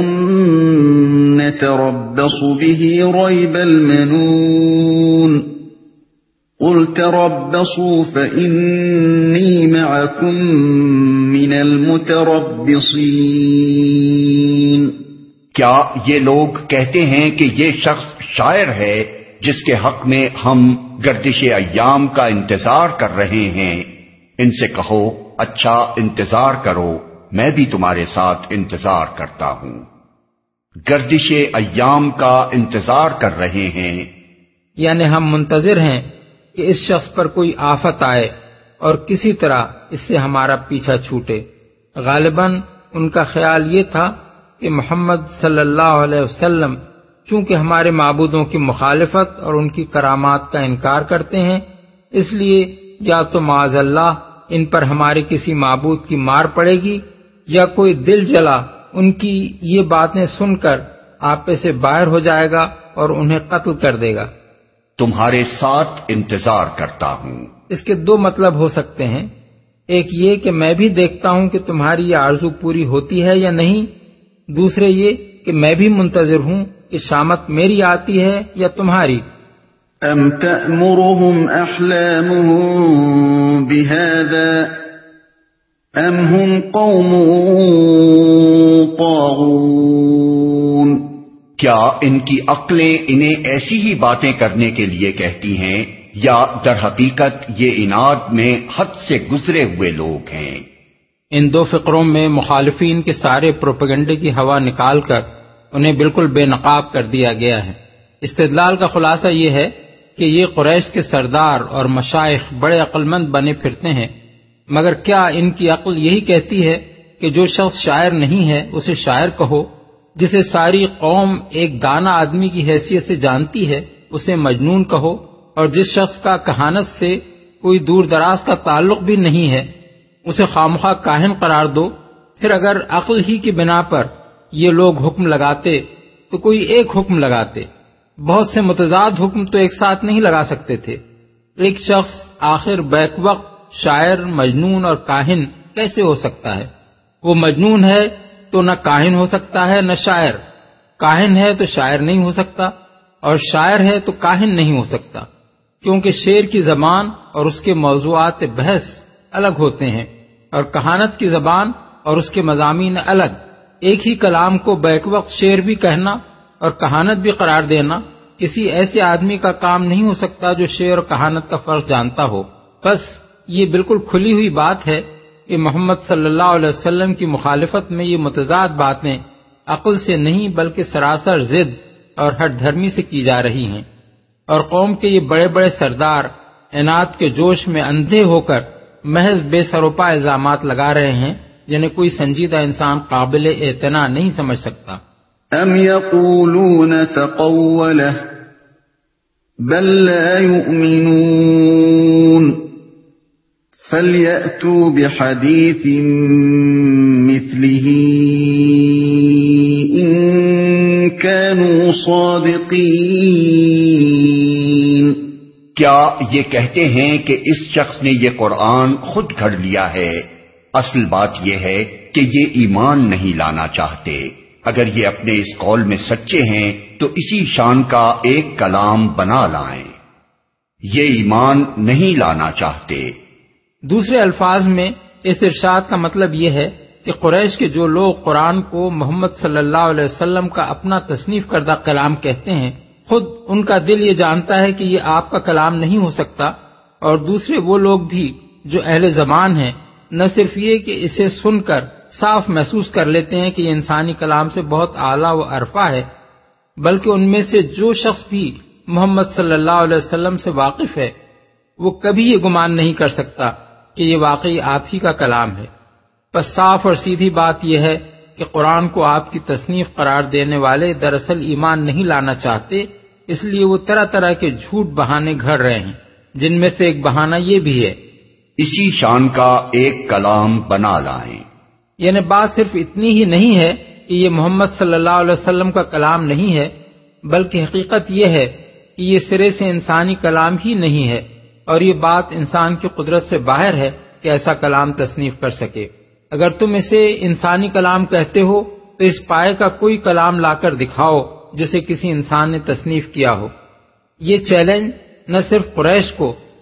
Speaker 2: نتربص به ریب المنون قل تربصوا فإني معكم من المتربصين۔
Speaker 1: کیا یہ لوگ کہتے ہیں کہ یہ شخص شاعر ہے جس کے حق میں ہم گردش ایام کا انتظار کر رہے ہیں؟ ان سے کہو اچھا انتظار کرو، میں بھی تمہارے ساتھ انتظار کرتا ہوں۔ گردش ایام کا انتظار کر رہے ہیں
Speaker 3: یعنی ہم منتظر ہیں کہ اس شخص پر کوئی آفت آئے اور کسی طرح اس سے ہمارا پیچھا چھوٹے۔ غالباً ان کا خیال یہ تھا کہ محمد صلی اللہ علیہ وسلم چونکہ ہمارے معبودوں کی مخالفت اور ان کی کرامات کا انکار کرتے ہیں، اس لیے یا تو معاذ اللہ ان پر ہمارے کسی معبود کی مار پڑے گی یا کوئی دل جلا ان کی یہ باتیں سن کر آپے سے باہر ہو جائے گا اور انہیں قتل کر دے گا۔
Speaker 1: تمہارے ساتھ انتظار کرتا ہوں۔
Speaker 3: اس کے دو مطلب ہو سکتے ہیں، ایک یہ کہ میں بھی دیکھتا ہوں کہ تمہاری یہ آرزو پوری ہوتی ہے یا نہیں، دوسرے یہ کہ میں بھی منتظر ہوں کہ شامت میری آتی ہے یا تمہاری۔
Speaker 2: ام تأمرهم احلامهم بهذا ام هم قوم طاغون۔
Speaker 1: کیا ان کی عقلیں انہیں ایسی ہی باتیں کرنے کے لیے کہتی ہیں یا در حقیقت یہ عناد میں حد سے گزرے ہوئے لوگ ہیں؟
Speaker 3: ان دو فقروں میں مخالفین کے سارے پروپیگنڈے کی ہوا نکال کر انہیں بالکل بے نقاب کر دیا گیا ہے۔ استدلال کا خلاصہ یہ ہے کہ یہ قریش کے سردار اور مشائخ بڑے عقل مند بنے پھرتے ہیں، مگر کیا ان کی عقل یہی کہتی ہے کہ جو شخص شاعر نہیں ہے اسے شاعر کہو، جسے ساری قوم ایک دانا آدمی کی حیثیت سے جانتی ہے اسے مجنون کہو، اور جس شخص کا کہانت سے کوئی دور دراز کا تعلق بھی نہیں ہے اسے خامخواہ کاہن قرار دو؟ پھر اگر عقل ہی کی بنا پر یہ لوگ حکم لگاتے تو کوئی ایک حکم لگاتے، بہت سے متضاد حکم تو ایک ساتھ نہیں لگا سکتے تھے۔ ایک شخص آخر بیک وقت شاعر، مجنون اور کاہن کیسے ہو سکتا ہے؟ وہ مجنون ہے تو نہ کاہن ہو سکتا ہے نہ شاعر، کاہن ہے تو شاعر نہیں ہو سکتا، اور شاعر ہے تو کاہن نہیں ہو سکتا، کیونکہ شعر کی زبان اور اس کے موضوعات بحث الگ ہوتے ہیں، اور کہانت کی زبان اور اس کے مضامین الگ۔ ایک ہی کلام کو بیک وقت شعر بھی کہنا اور کہانت بھی قرار دینا کسی ایسے آدمی کا کام نہیں ہو سکتا جو شعر اور کہانت کا فرق جانتا ہو۔ بس یہ بالکل کھلی ہوئی بات ہے کہ محمد صلی اللہ علیہ وسلم کی مخالفت میں یہ متضاد باتیں عقل سے نہیں بلکہ سراسر ضد اور ہٹ دھرمی سے کی جا رہی ہیں، اور قوم کے یہ بڑے بڑے سردار عناد کے جوش میں اندھے ہو کر محض بے سروپا الزامات لگا رہے ہیں جنہیں کوئی سنجیدہ انسان قابل اعتنا نہیں سمجھ سکتا۔
Speaker 2: ام یقولون تقولہ بل لا یؤمنون فَلْيَأْتُوا بِحَدِيثٍ مِثْلِهِ إِن كَانُوا صَادِقِينَ۔
Speaker 1: کیا یہ کہتے ہیں کہ اس شخص نے یہ قرآن خود گھڑ لیا ہے؟ اصل بات یہ ہے کہ یہ ایمان نہیں لانا چاہتے۔ اگر یہ اپنے اس قول میں سچے ہیں تو اسی شان کا ایک کلام بنا لائیں۔ یہ ایمان نہیں لانا چاہتے۔
Speaker 3: دوسرے الفاظ میں اس ارشاد کا مطلب یہ ہے کہ قریش کے جو لوگ قرآن کو محمد صلی اللہ علیہ وسلم کا اپنا تصنیف کردہ کلام کہتے ہیں، خود ان کا دل یہ جانتا ہے کہ یہ آپ کا کلام نہیں ہو سکتا، اور دوسرے وہ لوگ بھی جو اہل زبان ہیں نہ صرف یہ کہ اسے سن کر صاف محسوس کر لیتے ہیں کہ یہ انسانی کلام سے بہت اعلیٰ و عرفہ ہے، بلکہ ان میں سے جو شخص بھی محمد صلی اللہ علیہ وسلم سے واقف ہے وہ کبھی یہ گمان نہیں کر سکتا کہ یہ واقعی آپ ہی کا کلام ہے۔ بس صاف اور سیدھی بات یہ ہے کہ قرآن کو آپ کی تصنیف قرار دینے والے دراصل ایمان نہیں لانا چاہتے، اس لیے وہ طرح طرح کے جھوٹ بہانے گھڑ رہے ہیں، جن میں سے ایک بہانہ یہ بھی ہے
Speaker 1: اسی شان کا ایک کلام بنا لائیں۔
Speaker 3: یعنی بات صرف اتنی ہی نہیں ہے کہ یہ محمد صلی اللہ علیہ وسلم کا کلام نہیں ہے، بلکہ حقیقت یہ ہے کہ یہ سرے سے انسانی کلام ہی نہیں ہے، اور یہ بات انسان کی قدرت سے باہر ہے کہ ایسا کلام تصنیف کر سکے۔ اگر تم اسے انسانی کلام کہتے ہو تو اس پائے کا کوئی کلام لا کر دکھاؤ جسے کسی انسان نے تصنیف کیا ہو۔ یہ چیلنج نہ صرف قریش کو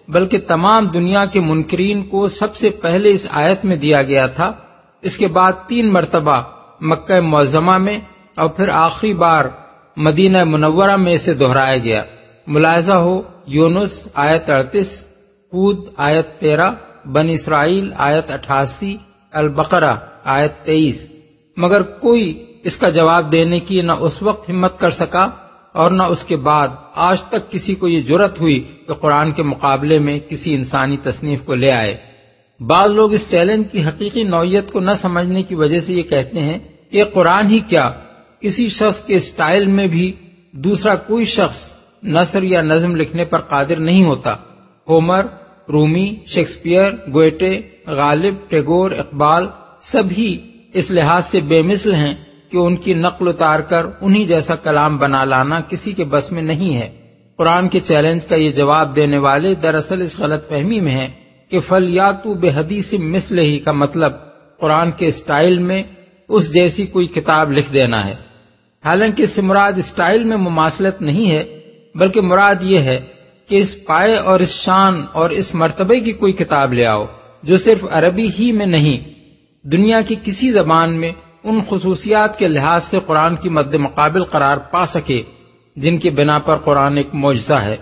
Speaker 3: بلکہ تمام دنیا کے منکرین کو سب سے پہلے اس آیت میں دیا گیا تھا، اس کے بعد 3 مرتبہ مکہ معظمہ میں اور پھر آخری بار مدینہ منورہ میں اسے دہرایا گیا۔ ملاحظہ ہو یونس آیت 38، ہود آیت 13، بنی اسرائیل آیت 88، البقرہ آیت 23۔ مگر کوئی اس کا جواب دینے کی نہ اس وقت ہمت کر سکا اور نہ اس کے بعد آج تک کسی کو یہ جرأت ہوئی کہ قرآن کے مقابلے میں کسی انسانی تصنیف کو لے آئے۔ بعض لوگ اس چیلنج کی حقیقی نوعیت کو نہ سمجھنے کی وجہ سے یہ کہتے ہیں کہ قرآن ہی کیا، کسی شخص کے اسٹائل میں بھی دوسرا کوئی شخص نثر یا نظم لکھنے پر قادر نہیں ہوتا۔ ہومر، رومی، شیکسپیئر، گوئٹے، غالب، ٹیگور، اقبال سبھی اس لحاظ سے بے مثل ہیں کہ ان کی نقل اتار کر انہی جیسا کلام بنا لانا کسی کے بس میں نہیں ہے۔ قرآن کے چیلنج کا یہ جواب دینے والے دراصل اس غلط فہمی میں ہیں کہ فَلْيَأْتُوا بِحَدِيثٍ مِثْلِهِ کا مطلب قرآن کے اسٹائل میں اس جیسی کوئی کتاب لکھ دینا ہے۔ حالانکہ اس سے مراد اسٹائل میں مماثلت نہیں ہے، بلکہ مراد یہ ہے کہ اس پائے اور اس شان اور اس مرتبے کی کوئی کتاب لے آؤ جو صرف عربی ہی میں نہیں، دنیا کی کسی زبان میں ان خصوصیات کے لحاظ سے قرآن کی مد مقابل قرار پا سکے جن کی بنا پر قرآن ایک معجزہ ہے۔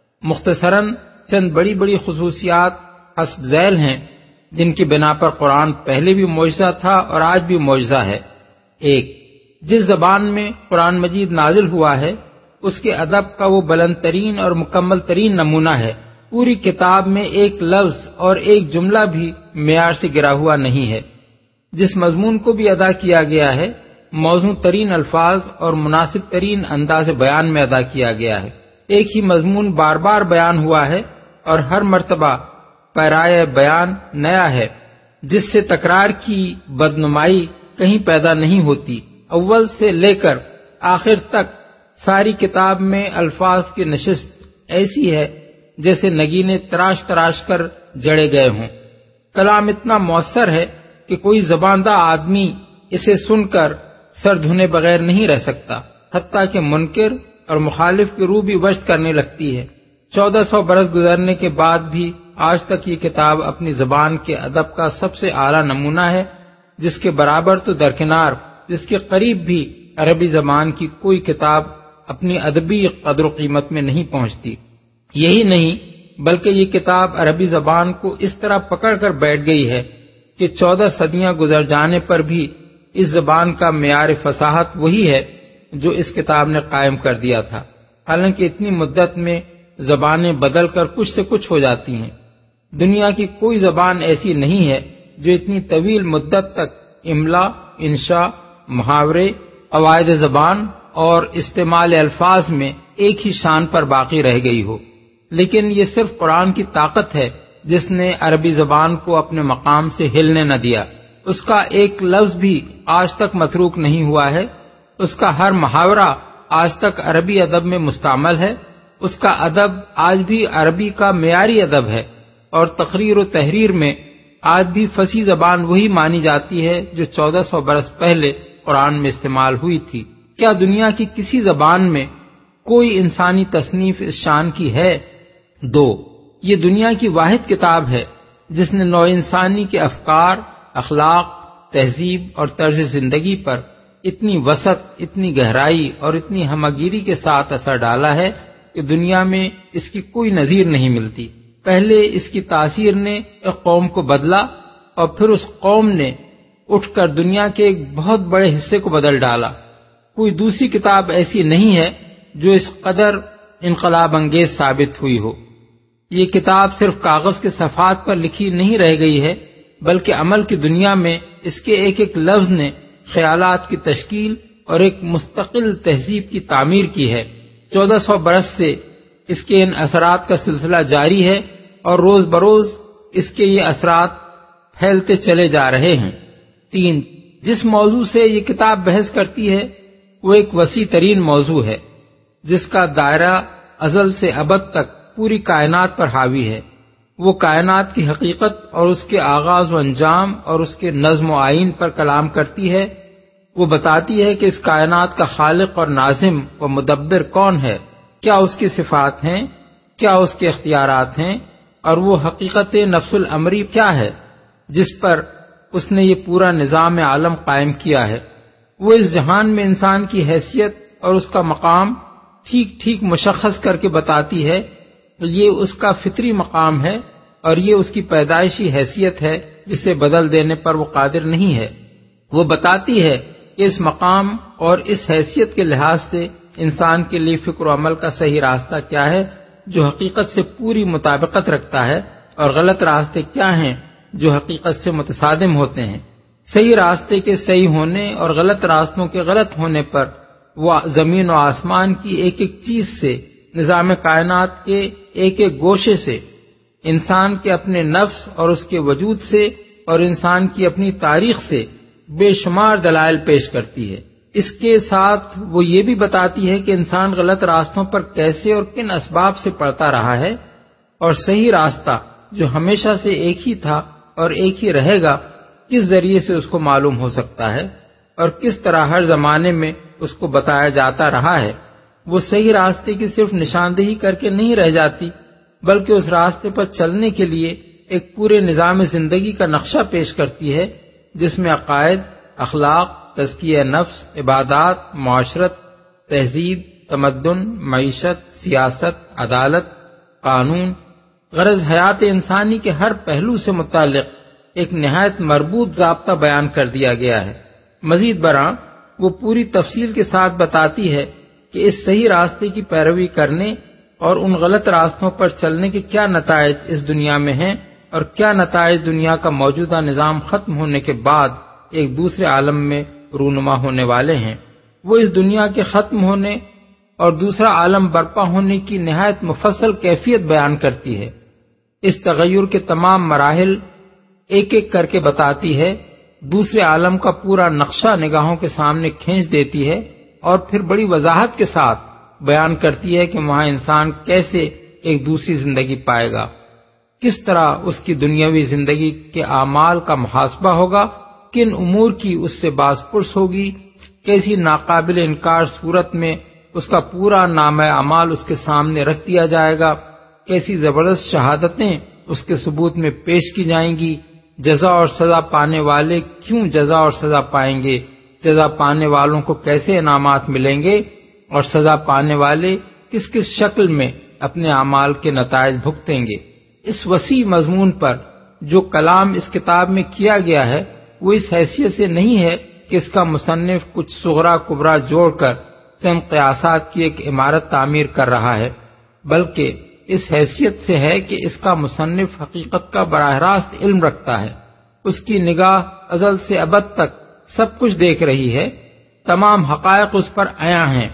Speaker 3: مختصراً چند بڑی بڑی خصوصیات حسب ذیل ہیں جن کی بنا پر قرآن پہلے بھی معجزہ تھا اور آج بھی معجزہ ہے۔ 1، جس زبان میں قرآن مجید نازل ہوا ہے اس کے ادب کا وہ بلند ترین اور مکمل ترین نمونہ ہے۔ پوری کتاب میں ایک لفظ اور ایک جملہ بھی معیار سے گرا ہوا نہیں ہے۔ جس مضمون کو بھی ادا کیا گیا ہے موزوں ترین الفاظ اور مناسب ترین انداز بیان میں ادا کیا گیا ہے۔ ایک ہی مضمون بار بار بیان ہوا ہے اور ہر مرتبہ پیرائے بیان نیا ہے، جس سے تکرار کی بدنمائی کہیں پیدا نہیں ہوتی۔ اول سے لے کر آخر تک ساری کتاب میں الفاظ کی نشست ایسی ہے جیسے نگینے تراش تراش کر جڑے گئے ہوں۔ کلام اتنا مؤثر ہے کہ کوئی زباندہ آدمی اسے سن کر سر دھنے بغیر نہیں رہ سکتا، حتیٰ کہ منکر اور مخالف کی روح بھی وجد کرنے لگتی ہے۔ 1400 برس گزرنے کے بعد بھی آج تک یہ کتاب اپنی زبان کے ادب کا سب سے اعلیٰ نمونہ ہے، جس کے برابر تو درکنار، جس کے قریب بھی عربی زبان کی کوئی کتاب اپنی ادبی قدر و قیمت میں نہیں پہنچتی۔ یہی نہیں بلکہ یہ کتاب عربی زبان کو اس طرح پکڑ کر بیٹھ گئی ہے کہ 14 صدیاں گزر جانے پر بھی اس زبان کا معیار فصاحت وہی ہے جو اس کتاب نے قائم کر دیا تھا۔ حالانکہ اتنی مدت میں زبانیں بدل کر کچھ سے کچھ ہو جاتی ہیں۔ دنیا کی کوئی زبان ایسی نہیں ہے جو اتنی طویل مدت تک املا، انشاء، محاورے، قواعد زبان اور استعمال الفاظ میں ایک ہی شان پر باقی رہ گئی ہو۔ لیکن یہ صرف قرآن کی طاقت ہے جس نے عربی زبان کو اپنے مقام سے ہلنے نہ دیا۔ اس کا ایک لفظ بھی آج تک متروک نہیں ہوا ہے، اس کا ہر محاورہ آج تک عربی ادب میں مستعمل ہے، اس کا ادب آج بھی عربی کا معیاری ادب ہے، اور تقریر و تحریر میں آج بھی فصیح زبان وہی مانی جاتی ہے جو 1400 برس پہلے قرآن میں استعمال ہوئی تھی۔ کیا دنیا کی کسی زبان میں کوئی انسانی تصنیف اس شان کی ہے؟ 2، یہ دنیا کی واحد کتاب ہے جس نے نوع انسانی کے افکار، اخلاق، تہذیب اور طرز زندگی پر اتنی وسعت، اتنی گہرائی اور اتنی ہمگیری کے ساتھ اثر ڈالا ہے کہ دنیا میں اس کی کوئی نظیر نہیں ملتی۔ پہلے اس کی تاثیر نے ایک قوم کو بدلا اور پھر اس قوم نے اٹھ کر دنیا کے ایک بہت بڑے حصے کو بدل ڈالا۔ کوئی دوسری کتاب ایسی نہیں ہے جو اس قدر انقلاب انگیز ثابت ہوئی ہو۔ یہ کتاب صرف کاغذ کے صفحات پر لکھی نہیں رہ گئی ہے، بلکہ عمل کی دنیا میں اس کے ایک ایک لفظ نے خیالات کی تشکیل اور ایک مستقل تہذیب کی تعمیر کی ہے۔ 1400 برس سے اس کے ان اثرات کا سلسلہ جاری ہے اور روز بروز اس کے یہ اثرات پھیلتے چلے جا رہے ہیں۔ 3، جس موضوع سے یہ کتاب بحث کرتی ہے وہ ایک وسیع ترین موضوع ہے جس کا دائرہ ازل سے ابد تک پوری کائنات پر حاوی ہے۔ وہ کائنات کی حقیقت اور اس کے آغاز و انجام اور اس کے نظم و آئین پر کلام کرتی ہے۔ وہ بتاتی ہے کہ اس کائنات کا خالق اور ناظم و مدبر کون ہے، کیا اس کی صفات ہیں، کیا اس کے اختیارات ہیں، اور وہ حقیقت نفس الامری کیا ہے جس پر اس نے یہ پورا نظام عالم قائم کیا ہے۔ وہ اس جہان میں انسان کی حیثیت اور اس کا مقام ٹھیک ٹھیک مشخص کر کے بتاتی ہے، یہ اس کا فطری مقام ہے اور یہ اس کی پیدائشی حیثیت ہے جسے بدل دینے پر وہ قادر نہیں ہے۔ وہ بتاتی ہے کہ اس مقام اور اس حیثیت کے لحاظ سے انسان کے لیے فکر و عمل کا صحیح راستہ کیا ہے جو حقیقت سے پوری مطابقت رکھتا ہے، اور غلط راستے کیا ہیں جو حقیقت سے متصادم ہوتے ہیں۔ صحیح راستے کے صحیح ہونے اور غلط راستوں کے غلط ہونے پر وہ زمین و آسمان کی ایک ایک چیز سے، نظام کائنات کے ایک ایک گوشے سے، انسان کے اپنے نفس اور اس کے وجود سے اور انسان کی اپنی تاریخ سے بے شمار دلائل پیش کرتی ہے۔ اس کے ساتھ وہ یہ بھی بتاتی ہے کہ انسان غلط راستوں پر کیسے اور کن اسباب سے پڑتا رہا ہے، اور صحیح راستہ جو ہمیشہ سے ایک ہی تھا اور ایک ہی رہے گا کس ذریعے سے اس کو معلوم ہو سکتا ہے، اور کس طرح ہر زمانے میں اس کو بتایا جاتا رہا ہے۔ وہ صحیح راستے کی صرف نشاندہی کر کے نہیں رہ جاتی، بلکہ اس راستے پر چلنے کے لیے ایک پورے نظام زندگی کا نقشہ پیش کرتی ہے جس میں عقائد، اخلاق، تزکیہ نفس، عبادات، معاشرت، تہذیب، تمدن، معیشت، سیاست، عدالت، قانون، غرض حیات انسانی کے ہر پہلو سے متعلق ایک نہایت مربوط ضابطہ بیان کر دیا گیا ہے۔ مزید برآں وہ پوری تفصیل کے ساتھ بتاتی ہے کہ اس صحیح راستے کی پیروی کرنے اور ان غلط راستوں پر چلنے کے کیا نتائج اس دنیا میں ہیں اور کیا نتائج دنیا کا موجودہ نظام ختم ہونے کے بعد ایک دوسرے عالم میں رونما ہونے والے ہیں۔ وہ اس دنیا کے ختم ہونے اور دوسرا عالم برپا ہونے کی نہایت مفصل کیفیت بیان کرتی ہے۔ اس تغیر کے تمام مراحل ایک ایک کر کے بتاتی ہے، دوسرے عالم کا پورا نقشہ نگاہوں کے سامنے کھینچ دیتی ہے، اور پھر بڑی وضاحت کے ساتھ بیان کرتی ہے کہ وہاں انسان کیسے ایک دوسری زندگی پائے گا، کس طرح اس کی دنیاوی زندگی کے اعمال کا محاسبہ ہوگا، کن امور کی اس سے باز پرس ہوگی، کیسی ناقابل انکار صورت میں اس کا پورا نامہ اعمال اس کے سامنے رکھ دیا جائے گا، کیسی زبردست شہادتیں اس کے ثبوت میں پیش کی جائیں گی، جزا اور سزا پانے والے کیوں جزا اور سزا پائیں گے، جزا پانے والوں کو کیسے انعامات ملیں گے، اور سزا پانے والے کس کس شکل میں اپنے اعمال کے نتائج بھگتیں گے۔ اس وسیع مضمون پر جو کلام اس کتاب میں کیا گیا ہے وہ اس حیثیت سے نہیں ہے کہ اس کا مصنف کچھ صغرا کبرا جوڑ کر چند قیاسات کی ایک عمارت تعمیر کر رہا ہے، بلکہ اس حیثیت سے ہے کہ اس کا مصنف حقیقت کا براہ راست علم رکھتا ہے، اس کی نگاہ ازل سے ابد تک سب کچھ دیکھ رہی ہے، تمام حقائق اس پر عیاں ہیں،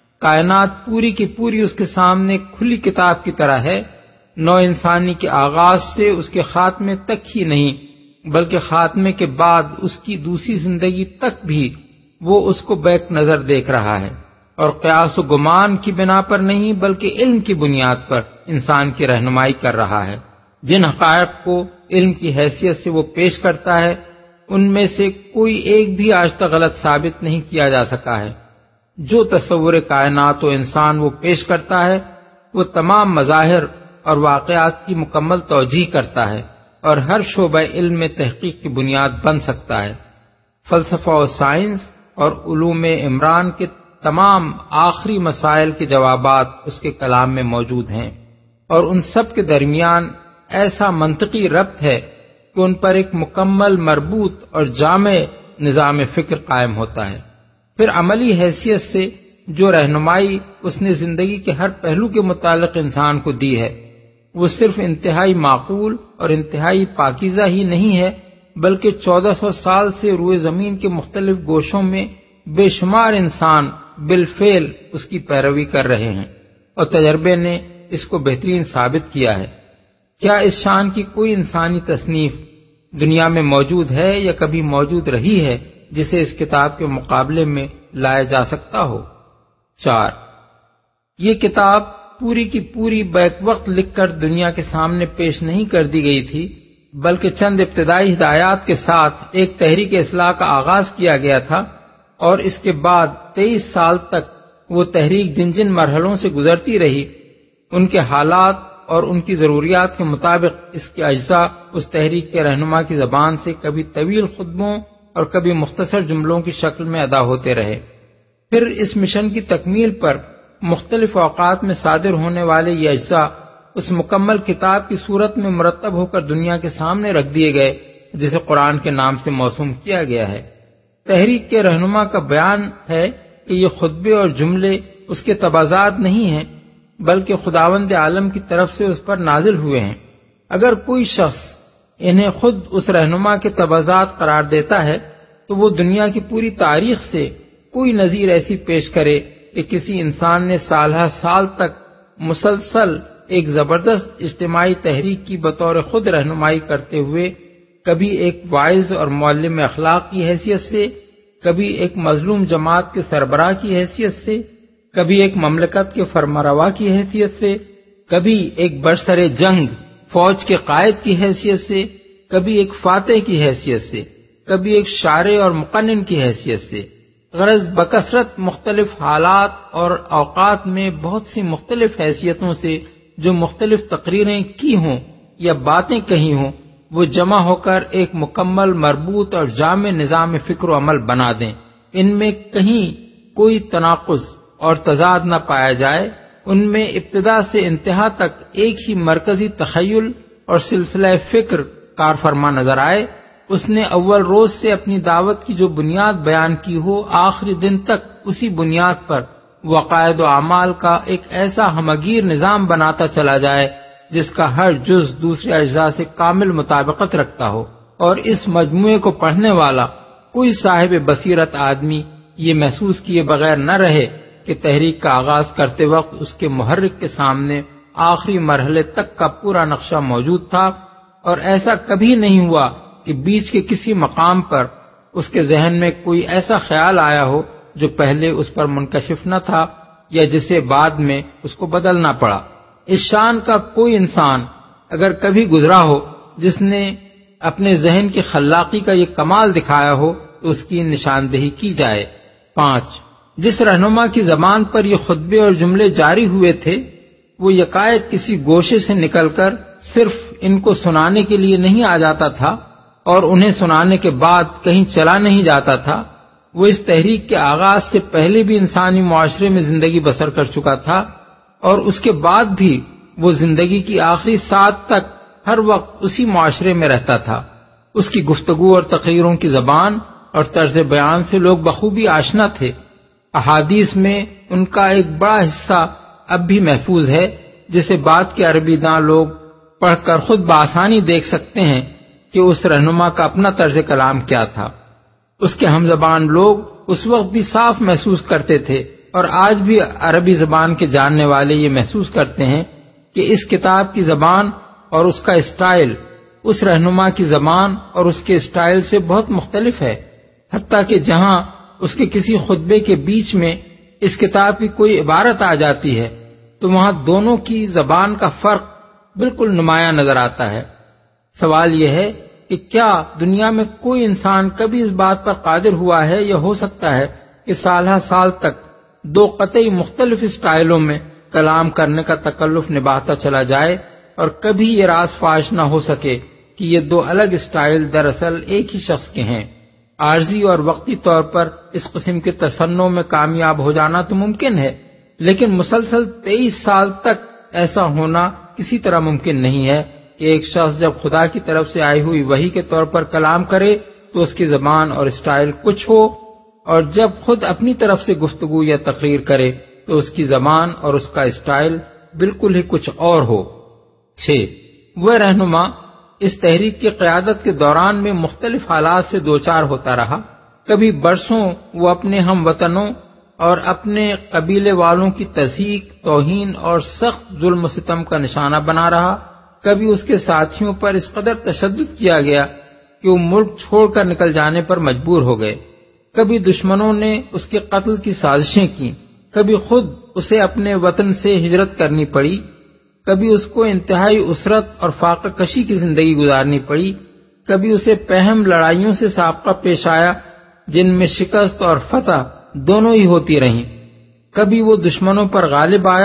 Speaker 3: کائنات پوری کی پوری اس کے سامنے کھلی کتاب کی طرح ہے، نو انسانی کے آغاز سے اس کے خاتمے تک ہی نہیں بلکہ خاتمے کے بعد اس کی دوسری زندگی تک بھی وہ اس کو بیک نظر دیکھ رہا ہے، اور قیاس و گمان کی بنا پر نہیں بلکہ علم کی بنیاد پر انسان کی رہنمائی کر رہا ہے۔ جن حقائق کو علم کی حیثیت سے وہ پیش کرتا ہے ان میں سے کوئی ایک بھی آج تک غلط ثابت نہیں کیا جا سکا ہے۔ جو تصور کائنات و انسان وہ پیش کرتا ہے وہ تمام مظاہر اور واقعات کی مکمل توجیہ کرتا ہے اور ہر شعبہ علم میں تحقیق کی بنیاد بن سکتا ہے۔ فلسفہ و سائنس اور علوم عمران کے تمام آخری مسائل کے جوابات اس کے کلام میں موجود ہیں، اور ان سب کے درمیان ایسا منطقی ربط ہے کہ ان پر ایک مکمل مربوط اور جامع نظام فکر قائم ہوتا ہے۔ پھر عملی حیثیت سے جو رہنمائی اس نے زندگی کے ہر پہلو کے متعلق انسان کو دی ہے وہ صرف انتہائی معقول اور انتہائی پاکیزہ ہی نہیں ہے بلکہ 1400 سال سے روئے زمین کے مختلف گوشوں میں بے شمار انسان بالفعل اس کی پیروی کر رہے ہیں، اور تجربے نے اس کو بہترین ثابت کیا ہے۔ کیا اس شان کی کوئی انسانی تصنیف دنیا میں موجود ہے یا کبھی موجود رہی ہے جسے اس کتاب کے مقابلے میں لایا جا سکتا ہو؟ 4. یہ کتاب پوری کی پوری بیک وقت لکھ کر دنیا کے سامنے پیش نہیں کر دی گئی تھی بلکہ چند ابتدائی ہدایات کے ساتھ ایک تحریک اصلاح کا آغاز کیا گیا تھا، اور اس کے بعد 23 سال تک وہ تحریک جن جن مرحلوں سے گزرتی رہی ان کے حالات اور ان کی ضروریات کے مطابق اس کے اجزاء اس تحریک کے رہنما کی زبان سے کبھی طویل خطبوں اور کبھی مختصر جملوں کی شکل میں ادا ہوتے رہے۔ پھر اس مشن کی تکمیل پر مختلف اوقات میں صادر ہونے والے یہ اجزاء اس مکمل کتاب کی صورت میں مرتب ہو کر دنیا کے سامنے رکھ دیے گئے، جسے قرآن کے نام سے موسوم کیا گیا ہے۔ تحریک کے رہنما کا بیان ہے کہ یہ خطبے اور جملے اس کے تبازات نہیں ہیں، بلکہ خداوند عالم کی طرف سے اس پر نازل ہوئے ہیں۔ اگر کوئی شخص انہیں خود اس رہنما کے تبازات قرار دیتا ہے تو وہ دنیا کی پوری تاریخ سے کوئی نظیر ایسی پیش کرے کہ کسی انسان نے سالہ سال تک مسلسل ایک زبردست اجتماعی تحریک کی بطور خود رہنمائی کرتے ہوئے کبھی ایک واعظ اور معلم اخلاق کی حیثیت سے، کبھی ایک مظلوم جماعت کے سربراہ کی حیثیت سے، کبھی ایک مملکت کے فرمانروا کی حیثیت سے، کبھی ایک برسر جنگ فوج کے قائد کی حیثیت سے، کبھی ایک فاتح کی حیثیت سے، کبھی ایک شارع اور مقنن کی حیثیت سے، غرض بکثرت مختلف حالات اور اوقات میں بہت سی مختلف حیثیتوں سے جو مختلف تقریریں کی ہوں یا باتیں کہی ہوں، وہ جمع ہو کر ایک مکمل مربوط اور جامع نظام فکر و عمل بنا دیں۔ ان میں کہیں کوئی تناقض اور تضاد نہ پایا جائے، ان میں ابتدا سے انتہا تک ایک ہی مرکزی تخیل اور سلسلہ فکر کار فرما نظر آئے۔ اس نے اول روز سے اپنی دعوت کی جو بنیاد بیان کی ہو، آخری دن تک اسی بنیاد پر وہ عقائد و اعمال کا ایک ایسا ہمگیر نظام بناتا چلا جائے جس کا ہر جز دوسرے اجزاء سے کامل مطابقت رکھتا ہو، اور اس مجموعے کو پڑھنے والا کوئی صاحب بصیرت آدمی یہ محسوس کیے بغیر نہ رہے کہ تحریک کا آغاز کرتے وقت اس کے محرک کے سامنے آخری مرحلے تک کا پورا نقشہ موجود تھا، اور ایسا کبھی نہیں ہوا کہ بیچ کے کسی مقام پر اس کے ذہن میں کوئی ایسا خیال آیا ہو جو پہلے اس پر منکشف نہ تھا یا جسے بعد میں اس کو بدلنا پڑا۔ اس شان کا کوئی انسان اگر کبھی گزرا ہو جس نے اپنے ذہن کی خلاقی کا یہ کمال دکھایا ہو تو اس کی نشاندہی کی جائے۔ 5. جس رہنما کی زبان پر یہ خطبے اور جملے جاری ہوئے تھے وہ یکایک کسی گوشے سے نکل کر صرف ان کو سنانے کے لیے نہیں آ جاتا تھا اور انہیں سنانے کے بعد کہیں چلا نہیں جاتا تھا، وہ اس تحریک کے آغاز سے پہلے بھی انسانی معاشرے میں زندگی بسر کر چکا تھا، اور اس کے بعد بھی وہ زندگی کی آخری ساعت تک ہر وقت اسی معاشرے میں رہتا تھا۔ اس کی گفتگو اور تقریروں کی زبان اور طرز بیان سے لوگ بخوبی آشنا تھے۔ احادیث میں ان کا ایک بڑا حصہ اب بھی محفوظ ہے، جسے بعد کے عربی داں لوگ پڑھ کر خود بآسانی دیکھ سکتے ہیں کہ اس رہنما کا اپنا طرز کلام کیا تھا۔ اس کے ہم زبان لوگ اس وقت بھی صاف محسوس کرتے تھے، اور آج بھی عربی زبان کے جاننے والے یہ محسوس کرتے ہیں کہ اس کتاب کی زبان اور اس کا اسٹائل اس رہنما کی زبان اور اس کے اسٹائل سے بہت مختلف ہے، حتیٰ کہ جہاں اس کے کسی خطبے کے بیچ میں اس کتاب کی کوئی عبارت آ جاتی ہے تو وہاں دونوں کی زبان کا فرق بالکل نمایاں نظر آتا ہے۔ سوال یہ ہے کہ کیا دنیا میں کوئی انسان کبھی اس بات پر قادر ہوا ہے یا ہو سکتا ہے کہ سالہ سال تک دو قطعی مختلف اسٹائلوں میں کلام کرنے کا تکلف نبھاتا چلا جائے اور کبھی یہ راز فاش نہ ہو سکے کہ یہ دو الگ اسٹائل دراصل ایک ہی شخص کے ہیں؟ عارضی اور وقتی طور پر اس قسم کے تصنع میں کامیاب ہو جانا تو ممکن ہے، لیکن مسلسل 23 سال تک ایسا ہونا کسی طرح ممکن نہیں ہے کہ ایک شخص جب خدا کی طرف سے آئی ہوئی وحی کے طور پر کلام کرے تو اس کی زبان اور اسٹائل کچھ ہو، اور جب خود اپنی طرف سے گفتگو یا تقریر کرے تو اس کی زبان اور اس کا اسٹائل بالکل ہی کچھ اور ہو۔ 6. وہ رہنما اس تحریک کی قیادت کے دوران میں مختلف حالات سے دوچار ہوتا رہا۔ کبھی برسوں وہ اپنے ہم وطنوں اور اپنے قبیلے والوں کی تضحیک، توہین اور سخت ظلم و ستم کا نشانہ بنا رہا، کبھی اس کے ساتھیوں پر اس قدر تشدد کیا گیا کہ وہ ملک چھوڑ کر نکل جانے پر مجبور ہو گئے، کبھی دشمنوں نے اس کے قتل کی سازشیں کی، کبھی خود اسے اپنے وطن سے ہجرت کرنی پڑی، کبھی اس کو انتہائی اسرت اور فاقہ کشی کی زندگی گزارنی پڑی، کبھی اسے پہم لڑائیوں سے سابقہ پیش آیا جن میں شکست اور فتح دونوں ہی ہوتی رہیں، کبھی وہ دشمنوں پر غالب آیا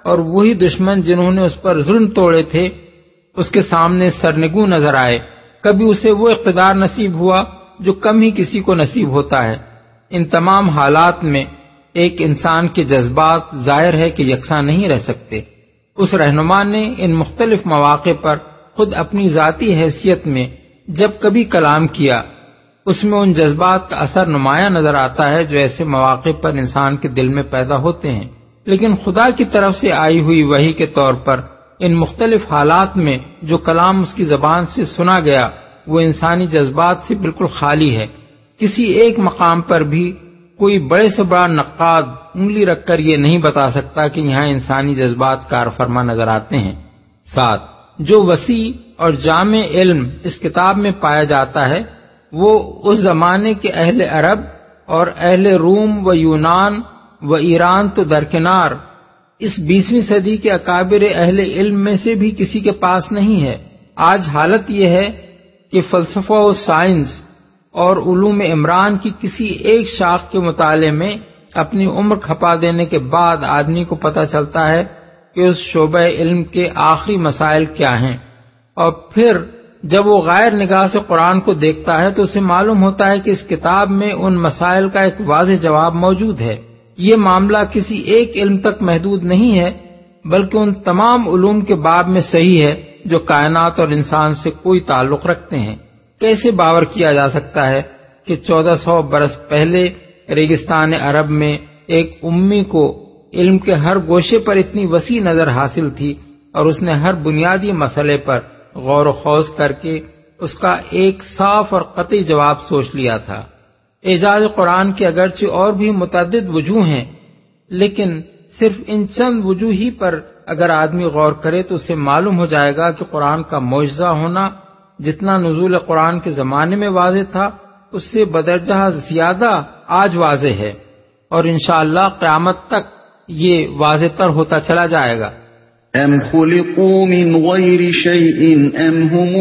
Speaker 3: اور وہی دشمن جنہوں نے اس پر ظلم توڑے تھے اس کے سامنے سرنگوں نظر آئے۔ کبھی اسے وہ اقتدار نصیب ہوا جو کم ہی کسی کو نصیب ہوتا ہے۔ ان تمام حالات میں ایک انسان کے جذبات ظاہر ہے کہ یکساں نہیں رہ سکتے۔ اس رہنما نے ان مختلف مواقع پر خود اپنی ذاتی حیثیت میں جب کبھی کلام کیا اس میں ان جذبات کا اثر نمایاں نظر آتا ہے جو ایسے مواقع پر انسان کے دل میں پیدا ہوتے ہیں، لیکن خدا کی طرف سے آئی ہوئی وحی کے طور پر ان مختلف حالات میں جو کلام اس کی زبان سے سنا گیا وہ انسانی جذبات سے بالکل خالی ہے۔ کسی ایک مقام پر بھی کوئی بڑے سے بڑا نقاد انگلی رکھ کر یہ نہیں بتا سکتا کہ یہاں انسانی جذبات کار فرما نظر آتے ہیں۔ 7. جو وسیع اور جامع علم اس کتاب میں پایا جاتا ہے وہ اس زمانے کے اہل عرب اور اہل روم و یونان و ایران تو درکنار اس 20ویں صدی کے اکابر اہل علم میں سے بھی کسی کے پاس نہیں ہے۔ آج حالت یہ ہے کہ فلسفہ و سائنس اور علوم عمران کی کسی ایک شاخ کے مطالعے میں اپنی عمر کھپا دینے کے بعد آدمی کو پتہ چلتا ہے کہ اس شعبہ علم کے آخری مسائل کیا ہیں، اور پھر جب وہ غیر نگاہ سے قرآن کو دیکھتا ہے تو اسے معلوم ہوتا ہے کہ اس کتاب میں ان مسائل کا ایک واضح جواب موجود ہے۔ یہ معاملہ کسی ایک علم تک محدود نہیں ہے بلکہ ان تمام علوم کے باب میں صحیح ہے جو کائنات اور انسان سے کوئی تعلق رکھتے ہیں۔ کیسے باور کیا جا سکتا ہے کہ 1400 برس پہلے ریگستان عرب میں ایک امی کو علم کے ہر گوشے پر اتنی وسیع نظر حاصل تھی اور اس نے ہر بنیادی مسئلے پر غور و خوض کر کے اس کا ایک صاف اور قطعی جواب سوچ لیا تھا۔ اعجاز قرآن کے اگرچہ اور بھی متعدد وجوہ ہیں لیکن صرف ان چند وجوہ ہی پر اگر آدمی غور کرے تو اسے معلوم ہو جائے گا کہ قرآن کا معجزہ ہونا جتنا نزول قرآن کے زمانے میں واضح تھا اس سے بدرجہ زیادہ آج واضح ہے، اور انشاءاللہ قیامت تک یہ واضح تر ہوتا چلا جائے گا۔
Speaker 2: ام خلقوا من غیر شیء ام هم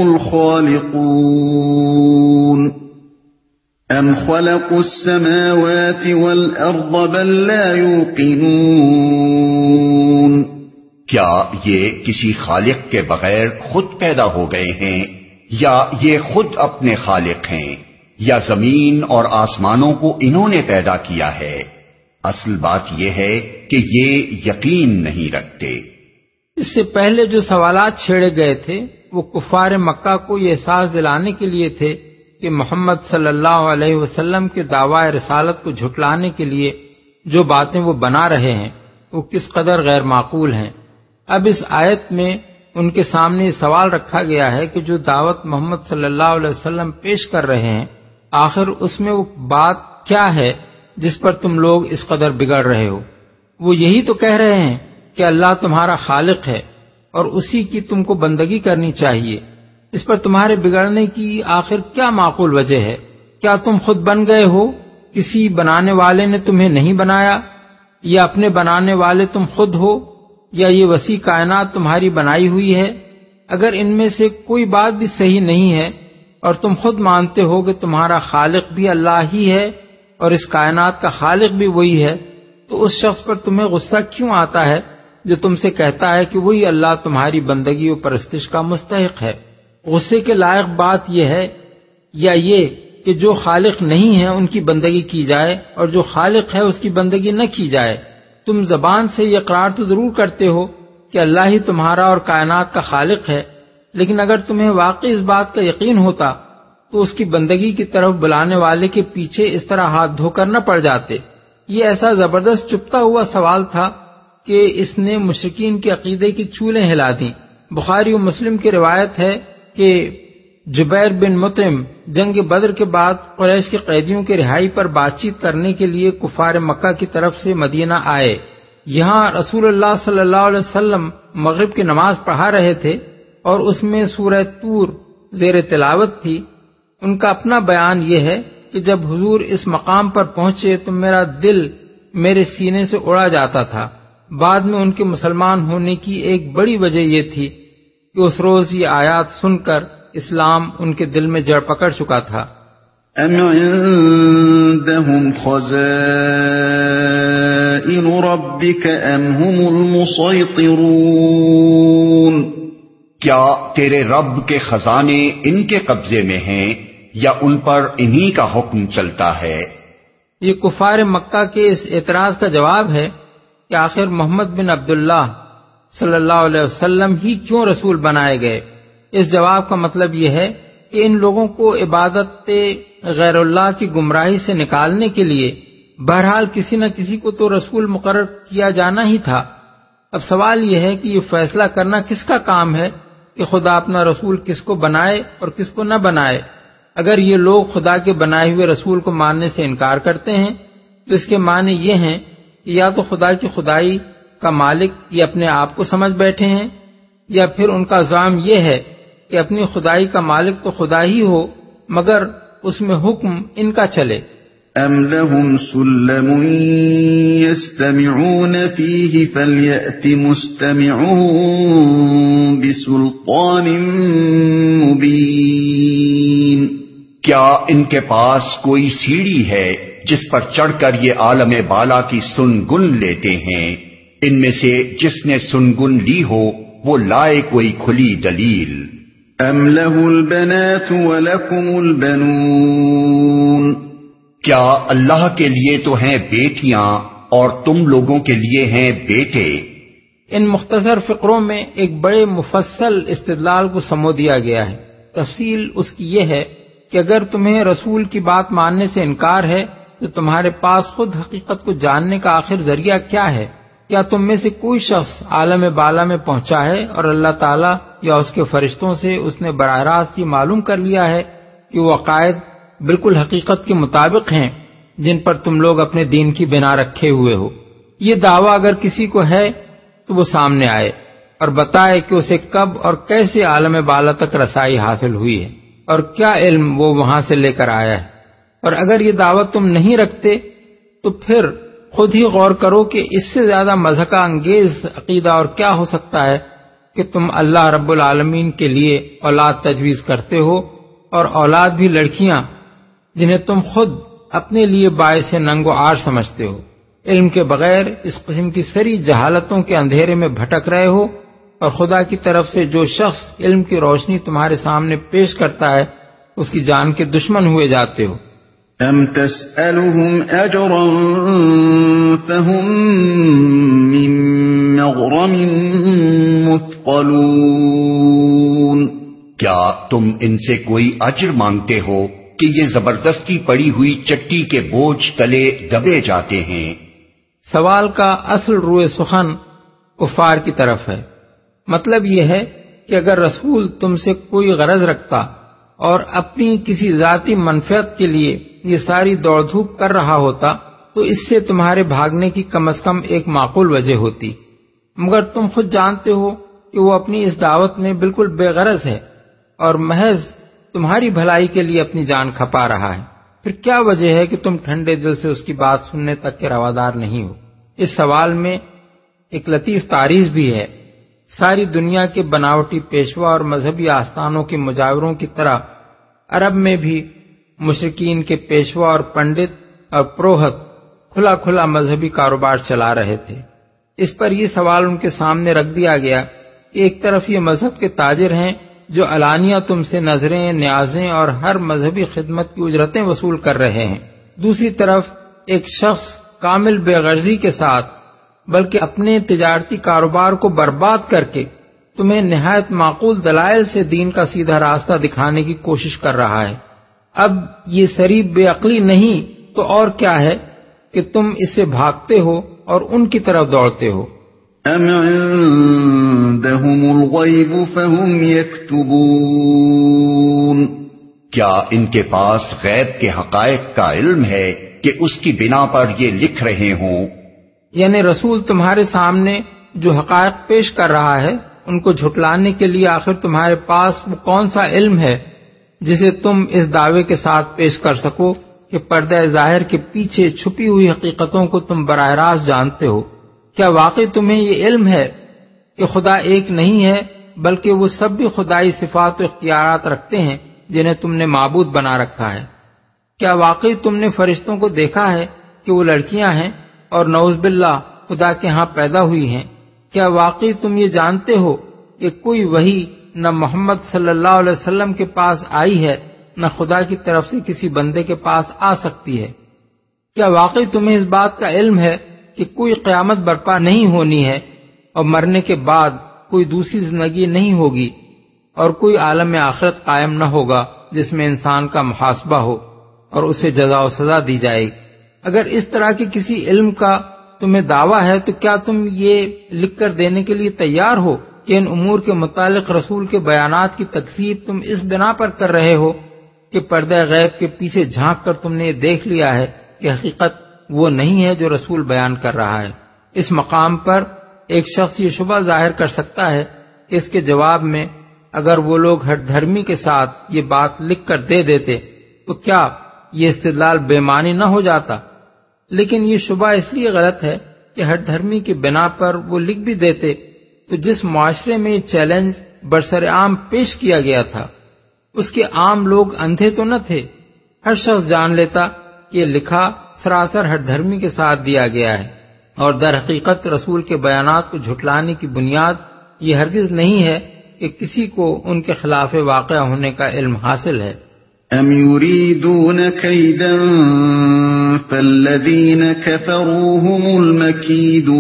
Speaker 2: الخالقون ام خلقوا السماوات والارض بل لا یوقنون۔
Speaker 1: کیا یہ کسی خالق کے بغیر خود پیدا ہو گئے ہیں یا یہ خود اپنے خالق ہیں یا زمین اور آسمانوں کو انہوں نے پیدا کیا ہے؟ اصل بات یہ ہے کہ یہ یقین نہیں رکھتے۔
Speaker 3: اس سے پہلے جو سوالات چھیڑے گئے تھے وہ کفار مکہ کو یہ احساس دلانے کے لیے تھے کہ محمد صلی اللہ علیہ وسلم کے دعوی رسالت کو جھٹلانے کے لیے جو باتیں وہ بنا رہے ہیں وہ کس قدر غیر معقول ہیں۔ اب اس آیت میں ان کے سامنے یہ سوال رکھا گیا ہے کہ جو دعوت محمد صلی اللہ علیہ وسلم پیش کر رہے ہیں آخر اس میں وہ بات کیا ہے جس پر تم لوگ اس قدر بگڑ رہے ہو؟ وہ یہی تو کہہ رہے ہیں کہ اللہ تمہارا خالق ہے اور اسی کی تم کو بندگی کرنی چاہیے۔ اس پر تمہارے بگڑنے کی آخر کیا معقول وجہ ہے؟ کیا تم خود بن گئے ہو؟ کسی بنانے والے نے تمہیں نہیں بنایا؟ یا اپنے بنانے والے تم خود ہو؟ یا یہ وسیع کائنات تمہاری بنائی ہوئی ہے؟ اگر ان میں سے کوئی بات بھی صحیح نہیں ہے اور تم خود مانتے ہو کہ تمہارا خالق بھی اللہ ہی ہے اور اس کائنات کا خالق بھی وہی ہے تو اس شخص پر تمہیں غصہ کیوں آتا ہے جو تم سے کہتا ہے کہ وہی اللہ تمہاری بندگی و پرستش کا مستحق ہے؟ غصے کے لائق بات یہ ہے یا یہ کہ جو خالق نہیں ہے ان کی بندگی کی جائے اور جو خالق ہے اس کی بندگی نہ کی جائے؟ تم زبان سے یہ اقرار تو ضرور کرتے ہو کہ اللہ ہی تمہارا اور کائنات کا خالق ہے، لیکن اگر تمہیں واقعی اس بات کا یقین ہوتا تو اس کی بندگی کی طرف بلانے والے کے پیچھے اس طرح ہاتھ دھو کر نہ پڑ جاتے۔ یہ ایسا زبردست چپتا ہوا سوال تھا کہ اس نے مشرکین کے عقیدے کی چولیں ہلا دیں۔ بخاری و مسلم کی روایت ہے کہ جبیر بن مطعم جنگ بدر کے بعد قریش کے قیدیوں کی رہائی پر بات چیت کرنے کے لیے کفار مکہ کی طرف سے مدینہ آئے۔ یہاں رسول اللہ صلی اللہ علیہ وسلم مغرب کی نماز پڑھا رہے تھے اور اس میں سورہ طور زیر تلاوت تھی۔ ان کا اپنا بیان یہ ہے کہ جب حضور اس مقام پر پہنچے تو میرا دل میرے سینے سے اڑا جاتا تھا۔ بعد میں ان کے مسلمان ہونے کی ایک بڑی وجہ یہ تھی کہ اس روز یہ آیات سن کر اسلام ان کے دل میں جڑ پکڑ چکا تھا۔
Speaker 2: ام عندهم خزائن خزائن ربك أم هم المسيطرون؟
Speaker 1: کیا تیرے رب کے خزانے ان کے قبضے میں ہیں یا ان پر انہی کا حکم چلتا ہے؟
Speaker 3: یہ کفار مکہ کے اس اعتراض کا جواب ہے کہ آخر محمد بن عبداللہ صلی اللہ علیہ وسلم ہی کیوں رسول بنائے گئے۔ اس جواب کا مطلب یہ ہے کہ ان لوگوں کو عبادت غیر اللہ کی گمراہی سے نکالنے کے لیے بہرحال کسی نہ کسی کو تو رسول مقرر کیا جانا ہی تھا۔ اب سوال یہ ہے کہ یہ فیصلہ کرنا کس کا کام ہے کہ خدا اپنا رسول کس کو بنائے اور کس کو نہ بنائے۔ اگر یہ لوگ خدا کے بنائے ہوئے رسول کو ماننے سے انکار کرتے ہیں تو اس کے معنی یہ ہیں کہ یا تو خدا کی خدائی کا مالک یہ اپنے آپ کو سمجھ بیٹھے ہیں، یا پھر ان کا زعم یہ ہے کہ اپنی خدائی کا مالک تو خدا ہی ہو مگر اس میں حکم ان کا چلے۔
Speaker 2: ام لهم سلم يستمعون فيه فليأت مستمعون بسلطان مبين؟
Speaker 1: کیا ان کے پاس کوئی سیڑھی ہے جس پر چڑھ کر یہ عالم بالا کی سنگن لیتے ہیں؟ ان میں سے جس نے سنگن لی ہو وہ لائے کوئی کھلی دلیل۔
Speaker 2: ام له البنات ولكم البنون؟
Speaker 1: کیا اللہ کے لیے تو ہیں بیٹیاں اور تم لوگوں کے لیے ہیں بیٹے؟
Speaker 3: ان مختصر فقروں میں ایک بڑے مفصل استدلال کو سمو دیا گیا ہے۔ تفصیل اس کی یہ ہے کہ اگر تمہیں رسول کی بات ماننے سے انکار ہے تو تمہارے پاس خود حقیقت کو جاننے کا آخر ذریعہ کیا ہے؟ کیا تم میں سے کوئی شخص عالم بالا میں پہنچا ہے اور اللہ تعالیٰ یا اس کے فرشتوں سے اس نے براہ راست یہ معلوم کر لیا ہے کہ وہ عقائد بالکل حقیقت کے مطابق ہیں جن پر تم لوگ اپنے دین کی بنا رکھے ہوئے ہو؟ یہ دعویٰ اگر کسی کو ہے تو وہ سامنے آئے اور بتائے کہ اسے کب اور کیسے عالم بالا تک رسائی حاصل ہوئی ہے اور کیا علم وہ وہاں سے لے کر آیا ہے۔ اور اگر یہ دعوت تم نہیں رکھتے تو پھر خود ہی غور کرو کہ اس سے زیادہ مضحکہ انگیز عقیدہ اور کیا ہو سکتا ہے کہ تم اللہ رب العالمین کے لیے اولاد تجویز کرتے ہو اور اولاد بھی لڑکیاں جنہیں تم خود اپنے لیے باعث ننگ و عار سمجھتے ہو۔ علم کے بغیر اس قسم کی سری جہالتوں کے اندھیرے میں بھٹک رہے ہو اور خدا کی طرف سے جو شخص علم کی روشنی تمہارے سامنے پیش کرتا ہے اس کی جان کے دشمن ہوئے جاتے ہو۔
Speaker 2: ام تسألهم اجرا فهم من مغرم مثقلون؟
Speaker 1: کیا تم ان سے کوئی اجر مانگتے ہو کہ یہ زبردستی پڑی ہوئی چٹی کے بوجھ تلے دبے جاتے ہیں؟
Speaker 3: سوال کا اصل روئے سخن کفار کی طرف ہے۔ مطلب یہ ہے کہ اگر رسول تم سے کوئی غرض رکھتا اور اپنی کسی ذاتی منفعت کے لیے یہ ساری دوڑ دھوپ کر رہا ہوتا تو اس سے تمہارے بھاگنے کی کم از کم ایک معقول وجہ ہوتی، مگر تم خود جانتے ہو کہ وہ اپنی اس دعوت میں بالکل بے غرض ہے اور محض تمہاری بھلائی کے لیے اپنی جان کھپا رہا ہے۔ پھر کیا وجہ ہے کہ تم ٹھنڈے دل سے اس کی بات سننے تک کے روادار نہیں ہو؟ اس سوال میں ایک لطیف تعریض بھی ہے۔ ساری دنیا کے بناوٹی پیشوا اور مذہبی آستانوں کے مجاوروں کی طرح عرب میں بھی مشرکین کے پیشوا اور پنڈت اور پروہت کھلا کھلا مذہبی کاروبار چلا رہے تھے۔ اس پر یہ سوال ان کے سامنے رکھ دیا گیا کہ ایک طرف یہ مذہب کے تاجر ہیں جو علانیہ تم سے نظریں، نیازیں اور ہر مذہبی خدمت کی اجرتیں وصول کر رہے ہیں، دوسری طرف ایک شخص کامل بے غرضی کے ساتھ بلکہ اپنے تجارتی کاروبار کو برباد کر کے تمہیں نہایت معقول دلائل سے دین کا سیدھا راستہ دکھانے کی کوشش کر رہا ہے۔ اب یہ صریح بے عقلی نہیں تو اور کیا ہے کہ تم اس سے بھاگتے ہو اور ان کی طرف دوڑتے ہو۔
Speaker 2: ام عندهم الغیب فهم یکتبون؟
Speaker 1: کیا ان کے پاس غیب کے حقائق کا علم ہے کہ اس کی بنا پر یہ لکھ رہے ہوں؟
Speaker 3: یعنی رسول تمہارے سامنے جو حقائق پیش کر رہا ہے ان کو جھٹلانے کے لیے آخر تمہارے پاس وہ کون سا علم ہے جسے تم اس دعوے کے ساتھ پیش کر سکو کہ پردہ ظاہر کے پیچھے چھپی ہوئی حقیقتوں کو تم براہ راست جانتے ہو؟ کیا واقعی تمہیں یہ علم ہے کہ خدا ایک نہیں ہے بلکہ وہ سب بھی خدائی صفات و اختیارات رکھتے ہیں جنہیں تم نے معبود بنا رکھا ہے؟ کیا واقعی تم نے فرشتوں کو دیکھا ہے کہ وہ لڑکیاں ہیں اور نعوذ باللہ خدا کے ہاں پیدا ہوئی ہیں، کیا واقعی تم یہ جانتے ہو کہ کوئی وحی نہ محمد صلی اللہ علیہ وسلم کے پاس آئی ہے نہ خدا کی طرف سے کسی بندے کے پاس آ سکتی ہے؟ کیا واقعی تمہیں اس بات کا علم ہے کہ کوئی قیامت برپا نہیں ہونی ہے اور مرنے کے بعد کوئی دوسری زندگی نہیں ہوگی اور کوئی عالم آخرت قائم نہ ہوگا جس میں انسان کا محاسبہ ہو اور اسے جزا و سزا دی جائے گی؟ اگر اس طرح کے کسی علم کا تمہیں دعویٰ ہے تو کیا تم یہ لکھ کر دینے کے لیے تیار ہو کہ ان امور کے متعلق رسول کے بیانات کی تکذیب تم اس بنا پر کر رہے ہو کہ پردہ غیب کے پیچھے جھانک کر تم نے یہ دیکھ لیا ہے کہ حقیقت وہ نہیں ہے جو رسول بیان کر رہا ہے؟ اس مقام پر ایک شخص یہ شبہ ظاہر کر سکتا ہے کہ اس کے جواب میں اگر وہ لوگ ہٹ دھرمی کے ساتھ یہ بات لکھ کر دے دیتے تو کیا یہ استدلال بے معنی نہ ہو جاتا؟ لیکن یہ شبہ اس لیے غلط ہے کہ ہٹ دھرمی کی بنا پر وہ لکھ بھی دیتے تو جس معاشرے میں یہ چیلنج برسر عام پیش کیا گیا تھا اس کے عام لوگ اندھے تو نہ تھے، ہر شخص جان لیتا کہ یہ لکھا سراسر ہٹ دھرمی کے ساتھ دیا گیا ہے، اور در حقیقت رسول کے بیانات کو جھٹلانے کی بنیاد یہ ہرگز نہیں ہے کہ کسی کو ان کے خلاف واقع ہونے کا علم حاصل ہے۔
Speaker 2: ام یریدون کیدا فالذین کفروا هم المکیدون،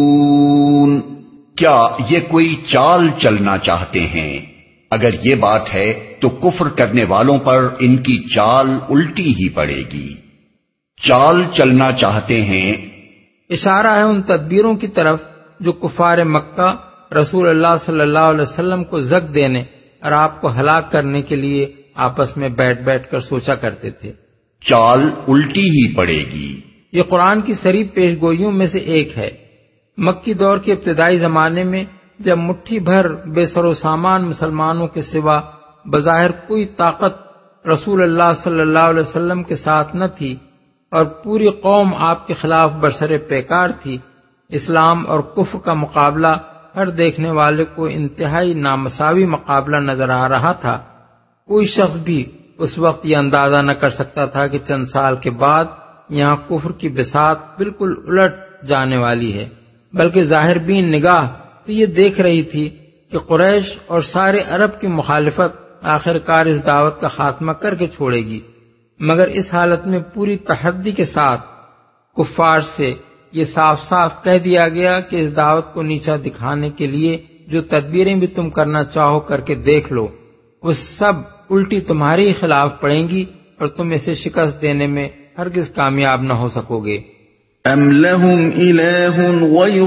Speaker 1: کیا یہ کوئی چال چلنا چاہتے ہیں؟ اگر یہ بات ہے تو کفر کرنے والوں پر ان کی چال الٹی ہی پڑے گی۔ چال چلنا چاہتے ہیں،
Speaker 3: اشارہ ہے ان تدبیروں کی طرف جو کفار مکہ رسول اللہ صلی اللہ علیہ وسلم کو زک دینے اور آپ کو ہلاک کرنے کے لیے آپس میں بیٹھ بیٹھ کر سوچا کرتے تھے۔
Speaker 1: چال الٹی ہی پڑے گی۔
Speaker 3: یہ قرآن کی صریح پیش گوئیوں میں سے ایک ہے۔ مکی دور کے ابتدائی زمانے میں جب مٹھی بھر بے سر و سامان مسلمانوں کے سوا بظاہر کوئی طاقت رسول اللہ صلی اللہ علیہ وسلم کے ساتھ نہ تھی اور پوری قوم آپ کے خلاف برسر پیکار تھی، اسلام اور کفر کا مقابلہ ہر دیکھنے والے کو انتہائی نامساوی مقابلہ نظر آ رہا تھا۔ کوئی شخص بھی اس وقت یہ اندازہ نہ کر سکتا تھا کہ چند سال کے بعد یہاں کفر کی بساط بالکل الٹ جانے والی ہے، بلکہ ظاہر بین نگاہ تو یہ دیکھ رہی تھی کہ قریش اور سارے عرب کی مخالفت آخر کار اس دعوت کا خاتمہ کر کے چھوڑے گی، مگر اس حالت میں پوری تحدی کے ساتھ کفار سے یہ صاف صاف کہہ دیا گیا کہ اس دعوت کو نیچا دکھانے کے لیے جو تدبیریں بھی تم کرنا چاہو کر کے دیکھ لو، وہ سب الٹی تمہارے ہی خلاف پڑیں گی اور تم اسے شکست دینے میں ہرگز کامیاب نہ ہو سکو گے۔
Speaker 2: ام لہم الہ غیر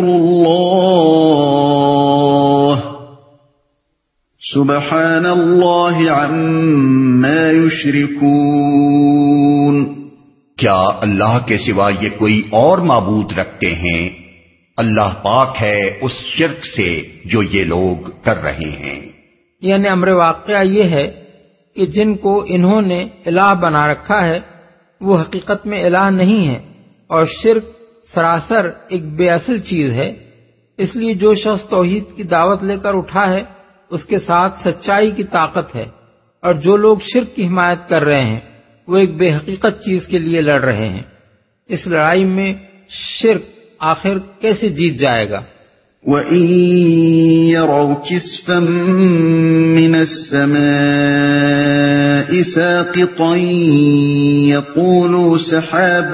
Speaker 2: اللہ سبحان اللہ عما یشرکون،
Speaker 1: کیا اللہ کے سوا یہ کوئی اور معبود رکھتے ہیں؟ اللہ پاک ہے اس شرک سے جو یہ لوگ کر رہے ہیں۔
Speaker 3: یعنی امر واقعہ یہ ہے کہ جن کو انہوں نے الہ بنا رکھا ہے وہ حقیقت میں الہ نہیں ہے، اور شرک سراسر ایک بے اصل چیز ہے۔ اس لیے جو شخص توحید کی دعوت لے کر اٹھا ہے اس کے ساتھ سچائی کی طاقت ہے، اور جو لوگ شرک کی حمایت کر رہے ہیں وہ ایک بے حقیقت چیز کے لیے لڑ رہے ہیں۔ اس لڑائی میں شرک آخر کیسے جیت جائے گا؟
Speaker 2: وَإِن يَرَوْا كِسْفًا مِّنَ السَّمَاءِ سَاقِطًا يَقُولُوا سَحَابٌ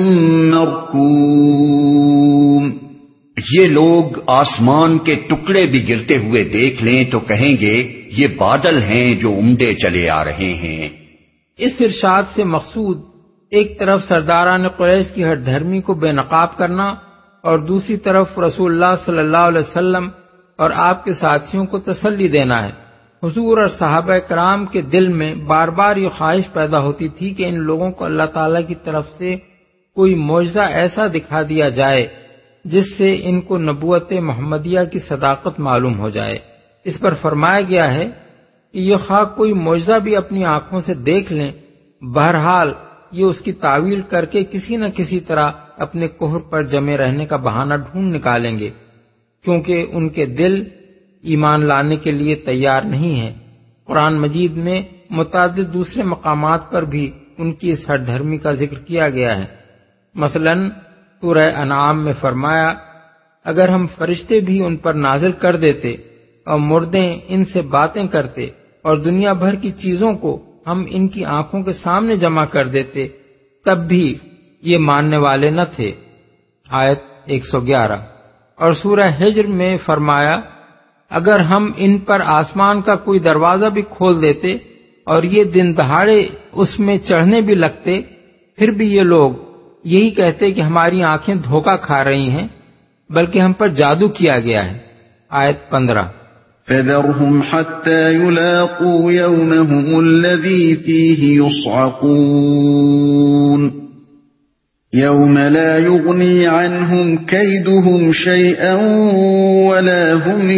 Speaker 2: مَّرْكُومٌ،
Speaker 1: یہ لوگ آسمان کے ٹکڑے بھی گرتے ہوئے دیکھ لیں تو کہیں گے یہ بادل ہیں جو عمڈے چلے آ رہے ہیں۔
Speaker 3: اس ارشاد سے مقصود ایک طرف سرداران قریش کی ہٹ دھرمی کو بے نقاب کرنا اور دوسری طرف رسول اللہ صلی اللہ علیہ وسلم اور آپ کے ساتھیوں کو تسلی دینا ہے۔ حضور اور صحابہ کرام کے دل میں بار بار یہ خواہش پیدا ہوتی تھی کہ ان لوگوں کو اللہ تعالیٰ کی طرف سے کوئی معجزہ ایسا دکھا دیا جائے جس سے ان کو نبوت محمدیہ کی صداقت معلوم ہو جائے۔ اس پر فرمایا گیا ہے کہ یہ خواہ کوئی معجزہ بھی اپنی آنکھوں سے دیکھ لیں، بہرحال یہ اس کی تعویل کر کے کسی نہ کسی طرح اپنے کفر پر جمے رہنے کا بہانہ ڈھونڈ نکالیں گے، کیونکہ ان کے دل ایمان لانے کے لیے تیار نہیں ہیں۔ قرآن مجید میں متعدد دوسرے مقامات پر بھی ان کی اس ہٹ دھرمی کا ذکر کیا گیا ہے۔ مثلا سورہ انعام میں فرمایا، اگر ہم فرشتے بھی ان پر نازل کر دیتے اور مردے ان سے باتیں کرتے اور دنیا بھر کی چیزوں کو ہم ان کی آنکھوں کے سامنے جمع کر دیتے تب بھی یہ ماننے والے نہ تھے۔ آیت 111۔ اور سورہ ہجر میں فرمایا، اگر ہم ان پر آسمان کا کوئی دروازہ بھی کھول دیتے اور یہ دن دہاڑے اس میں چڑھنے بھی لگتے، پھر بھی یہ لوگ یہی کہتے کہ ہماری آنکھیں دھوکہ کھا رہی ہیں، بلکہ ہم پر جادو کیا گیا ہے۔ آیت 15۔
Speaker 2: فَذَرْهُمْ حَتَّى يُلَاقُوا يَوْمَهُمُ الَّذِي فِيهِ يُصْعَقُونَ يَوْمَ لَا يُغْنِي عَنْهُمْ كَيْدُهُمْ شَيْئًا وَلَا هُمْ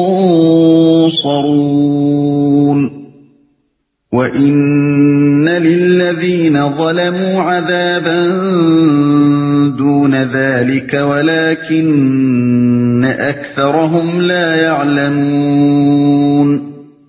Speaker 2: يُنصَرُونَ وَإِنَّ لِلَّذِينَ ظَلَمُوا عَذَابًا دُونَ ذَلِكَ وَلَكِنَّ أَكْثَرَهُمْ لَا يَعْلَمُونَ۔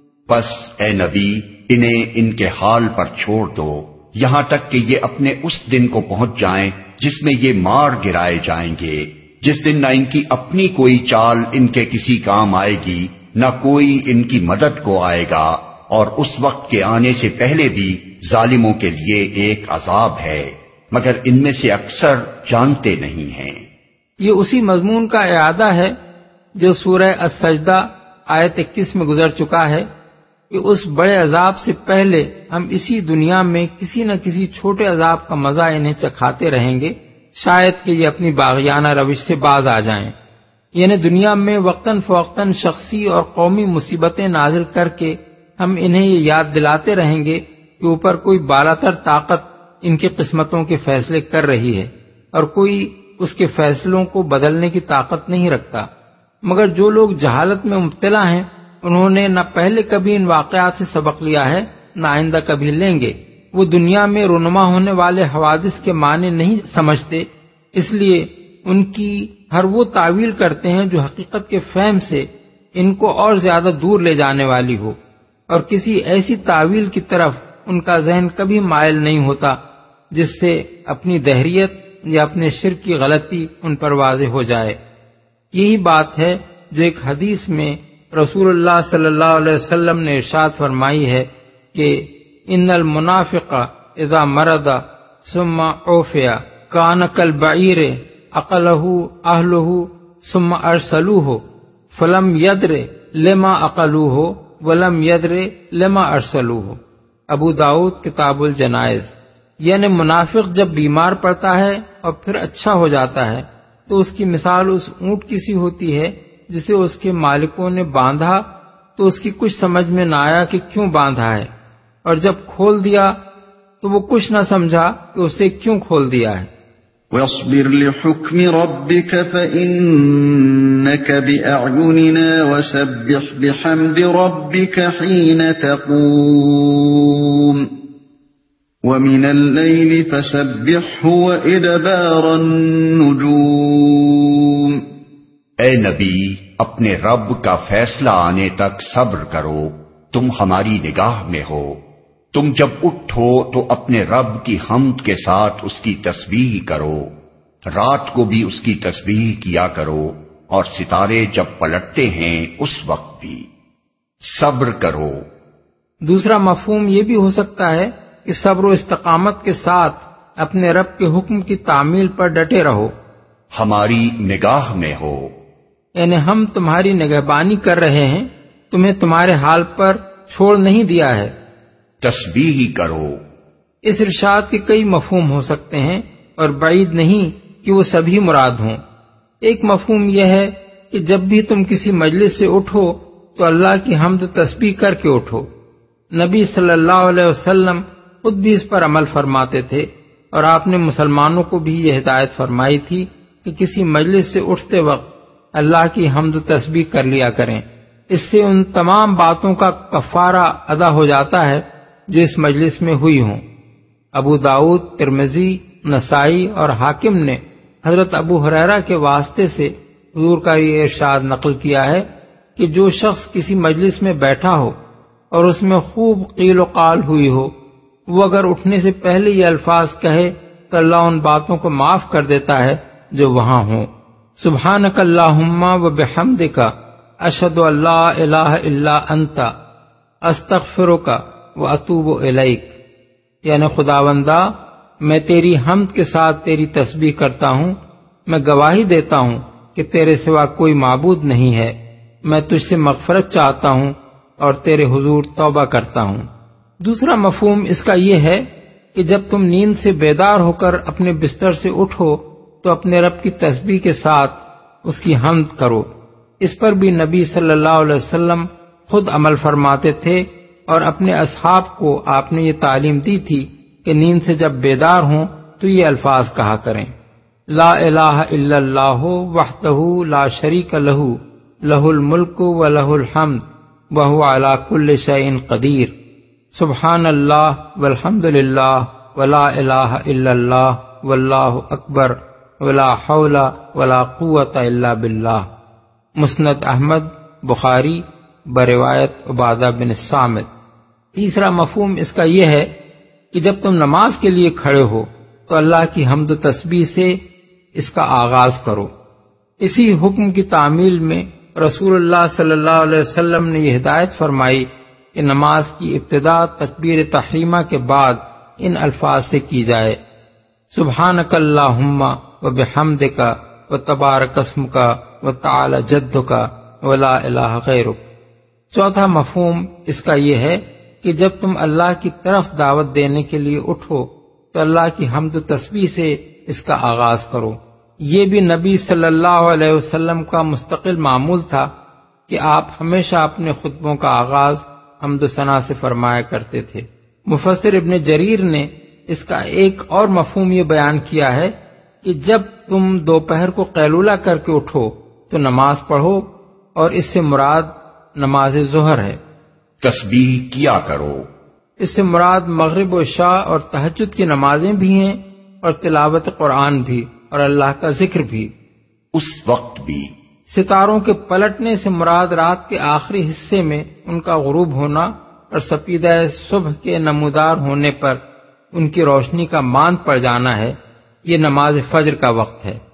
Speaker 1: پس اے نبی انہیں ان کے حال پر چھوڑ دو یہاں تک کہ یہ اپنے اس دن کو پہنچ جائیں جس میں یہ مار گرائے جائیں گے، جس دن نہ ان کی اپنی کوئی چال ان کے کسی کام آئے گی، نہ کوئی ان کی مدد کو آئے گا، اور اس وقت کے آنے سے پہلے بھی ظالموں کے لیے ایک عذاب ہے، مگر ان میں سے اکثر جانتے نہیں ہیں۔
Speaker 3: یہ اسی مضمون کا اعادہ ہے جو سورہ السجدہ آیت 21 میں گزر چکا ہے کہ اس بڑے عذاب سے پہلے ہم اسی دنیا میں کسی نہ کسی چھوٹے عذاب کا مزہ انہیں چکھاتے رہیں گے، شاید کہ یہ اپنی باغیانہ روش سے باز آ جائیں۔ یعنی دنیا میں وقتاً فوقتاً شخصی اور قومی مصیبتیں نازل کر کے ہم انہیں یہ یاد دلاتے رہیں گے کہ اوپر کوئی بالاتر طاقت ان کی قسمتوں کے فیصلے کر رہی ہے اور کوئی اس کے فیصلوں کو بدلنے کی طاقت نہیں رکھتا، مگر جو لوگ جہالت میں مبتلا ہیں انہوں نے نہ پہلے کبھی ان واقعات سے سبق لیا ہے نہ آئندہ کبھی لیں گے۔ وہ دنیا میں رونما ہونے والے حوادث کے معنی نہیں سمجھتے، اس لیے ان کی ہر وہ تعویل کرتے ہیں جو حقیقت کے فہم سے ان کو اور زیادہ دور لے جانے والی ہو، اور کسی ایسی تعویل کی طرف ان کا ذہن کبھی مائل نہیں ہوتا جس سے اپنی دہریت یا اپنے شرک کی غلطی ان پر واضح ہو جائے۔ یہی بات ہے جو ایک حدیث میں رسول اللہ صلی اللہ علیہ وسلم نے ارشاد فرمائی ہے کہ ان المنافق اذا مرض ثم عوفی کان کالبعیر عقلہ اہلہ ثم ارسلوہ فلم یدر لما عقلوہ ولم یدر لما ارسلوہ۔ ابو داؤد کتاب الجنائز۔ یعنی منافق جب بیمار پڑتا ہے اور پھر اچھا ہو جاتا ہے تو اس کی مثال اس اونٹ کی سی ہوتی ہے جسے اس کے مالکوں نے باندھا تو اس کی کچھ سمجھ میں نہ آیا کہ کیوں باندھا ہے، اور جب کھول دیا تو وہ کچھ نہ سمجھا کہ اسے کیوں کھول دیا ہے۔
Speaker 2: وَاصْبِرْ لِحُكْمِ رَبِّكَ فَإِنَّكَ بِأَعْيُنِنَا وَسَبِّحْ بِحَمْدِ رَبِّكَ حِينَ تَقُومُ وَمِنَ اللَّيْلِ فَسَبِّحْهُ وَإِدْبَارَ النُّجُومِ۔
Speaker 1: اے نبی اپنے رب کا فیصلہ آنے تک صبر کرو، تم ہماری نگاہ میں ہو۔ تم جب اٹھو تو اپنے رب کی حمد کے ساتھ اس کی تسبیح کرو، رات کو بھی اس کی تسبیح کیا کرو، اور ستارے جب پلٹتے ہیں اس وقت بھی صبر کرو۔
Speaker 3: دوسرا مفہوم یہ بھی ہو سکتا ہے کہ صبر و استقامت کے ساتھ اپنے رب کے حکم کی تعمیل پر ڈٹے رہو،
Speaker 1: ہماری نگاہ میں ہو،
Speaker 3: یعنی ہم تمہاری نگہبانی کر رہے ہیں، تمہیں تمہارے حال پر چھوڑ نہیں دیا ہے۔
Speaker 1: تسبیح کرو۔
Speaker 3: اس ارشاد کے کئی مفہوم ہو سکتے ہیں اور بعید نہیں کہ وہ سبھی مراد ہوں۔ ایک مفہوم یہ ہے کہ جب بھی تم کسی مجلس سے اٹھو تو اللہ کی حمد تسبیح کر کے اٹھو۔ نبی صلی اللہ علیہ وسلم خود بھی اس پر عمل فرماتے تھے، اور آپ نے مسلمانوں کو بھی یہ ہدایت فرمائی تھی کہ کسی مجلس سے اٹھتے وقت اللہ کی حمد و تسبیح کر لیا کریں، اس سے ان تمام باتوں کا کفارہ ادا ہو جاتا ہے جو اس مجلس میں ہوئی ہوں۔ ابو داؤد، ترمذی، نسائی اور حاکم نے حضرت ابو ہریرہ کے واسطے سے حضور کا یہ ارشاد نقل کیا ہے کہ جو شخص کسی مجلس میں بیٹھا ہو اور اس میں خوب قیل و قال ہوئی ہو، وہ اگر اٹھنے سے پہلے یہ الفاظ کہے تو اللہ ان باتوں کو معاف کر دیتا ہے جو وہاں ہوں۔ سبحانک اللہم و بحمدک اشہد ان لا الہ الا انت استغفرک و اتوب الیک، یعنی خداوندا میں تیری حمد کے ساتھ تیری تسبیح کرتا ہوں، میں گواہی دیتا ہوں کہ تیرے سوا کوئی معبود نہیں ہے، میں تجھ سے مغفرت چاہتا ہوں اور تیرے حضور توبہ کرتا ہوں۔ دوسرا مفہوم اس کا یہ ہے کہ جب تم نیند سے بیدار ہو کر اپنے بستر سے اٹھو تو اپنے رب کی تسبیح کے ساتھ اس کی حمد کرو۔ اس پر بھی نبی صلی اللہ علیہ وسلم خود عمل فرماتے تھے اور اپنے اصحاب کو آپ نے یہ تعلیم دی تھی کہ نیند سے جب بیدار ہوں تو یہ الفاظ کہا کریں: لا الہ الا اللہ وحدہ لا شریک لہ لہ الملک و لہ الحمد وہو علی کل شیء قدیر، سبحان اللہ والحمد للہ ولا الہ الا اللہ واللہ اکبر ولا حول ولا قوۃ الا باللہ۔ مسند احمد، بخاری بروایت عبادہ بن الصامت۔ تیسرا مفہوم اس کا یہ ہے کہ جب تم نماز کے لیے کھڑے ہو تو اللہ کی حمد و تسبیح سے اس کا آغاز کرو۔ اسی حکم کی تعمیل میں رسول اللہ صلی اللہ علیہ وسلم نے یہ ہدایت فرمائی کہ نماز کی ابتدا تکبیر تحریمہ کے بعد ان الفاظ سے کی جائے: سبحانک اللہم و بحمدک و تبارک اسمک و تعالی جدک و لا الہ غیرک۔ چوتھا مفہوم اس کا یہ ہے کہ جب تم اللہ کی طرف دعوت دینے کے لیے اٹھو تو اللہ کی حمد و تسبیح سے اس کا آغاز کرو۔ یہ بھی نبی صلی اللہ علیہ وسلم کا مستقل معمول تھا کہ آپ ہمیشہ اپنے خطبوں کا آغاز حمد و ثنا سے فرمایا کرتے تھے۔ مفسر ابن جریر نے اس کا ایک اور مفہوم یہ بیان کیا ہے کہ جب تم دوپہر کو قیلولہ کر کے اٹھو تو نماز پڑھو، اور اس سے مراد نماز ظہر ہے۔
Speaker 1: تسبیح کیا کرو،
Speaker 3: اس سے مراد مغرب و عشاء اور تہجد کی نمازیں بھی ہیں، اور تلاوت قرآن بھی، اور اللہ کا ذکر بھی۔
Speaker 1: اس وقت بھی
Speaker 3: ستاروں کے پلٹنے سے مراد رات کے آخری حصے میں ان کا غروب ہونا اور سپیدہ صبح کے نمودار ہونے پر ان کی روشنی کا ماند پڑ جانا ہے۔ یہ نماز فجر کا وقت ہے۔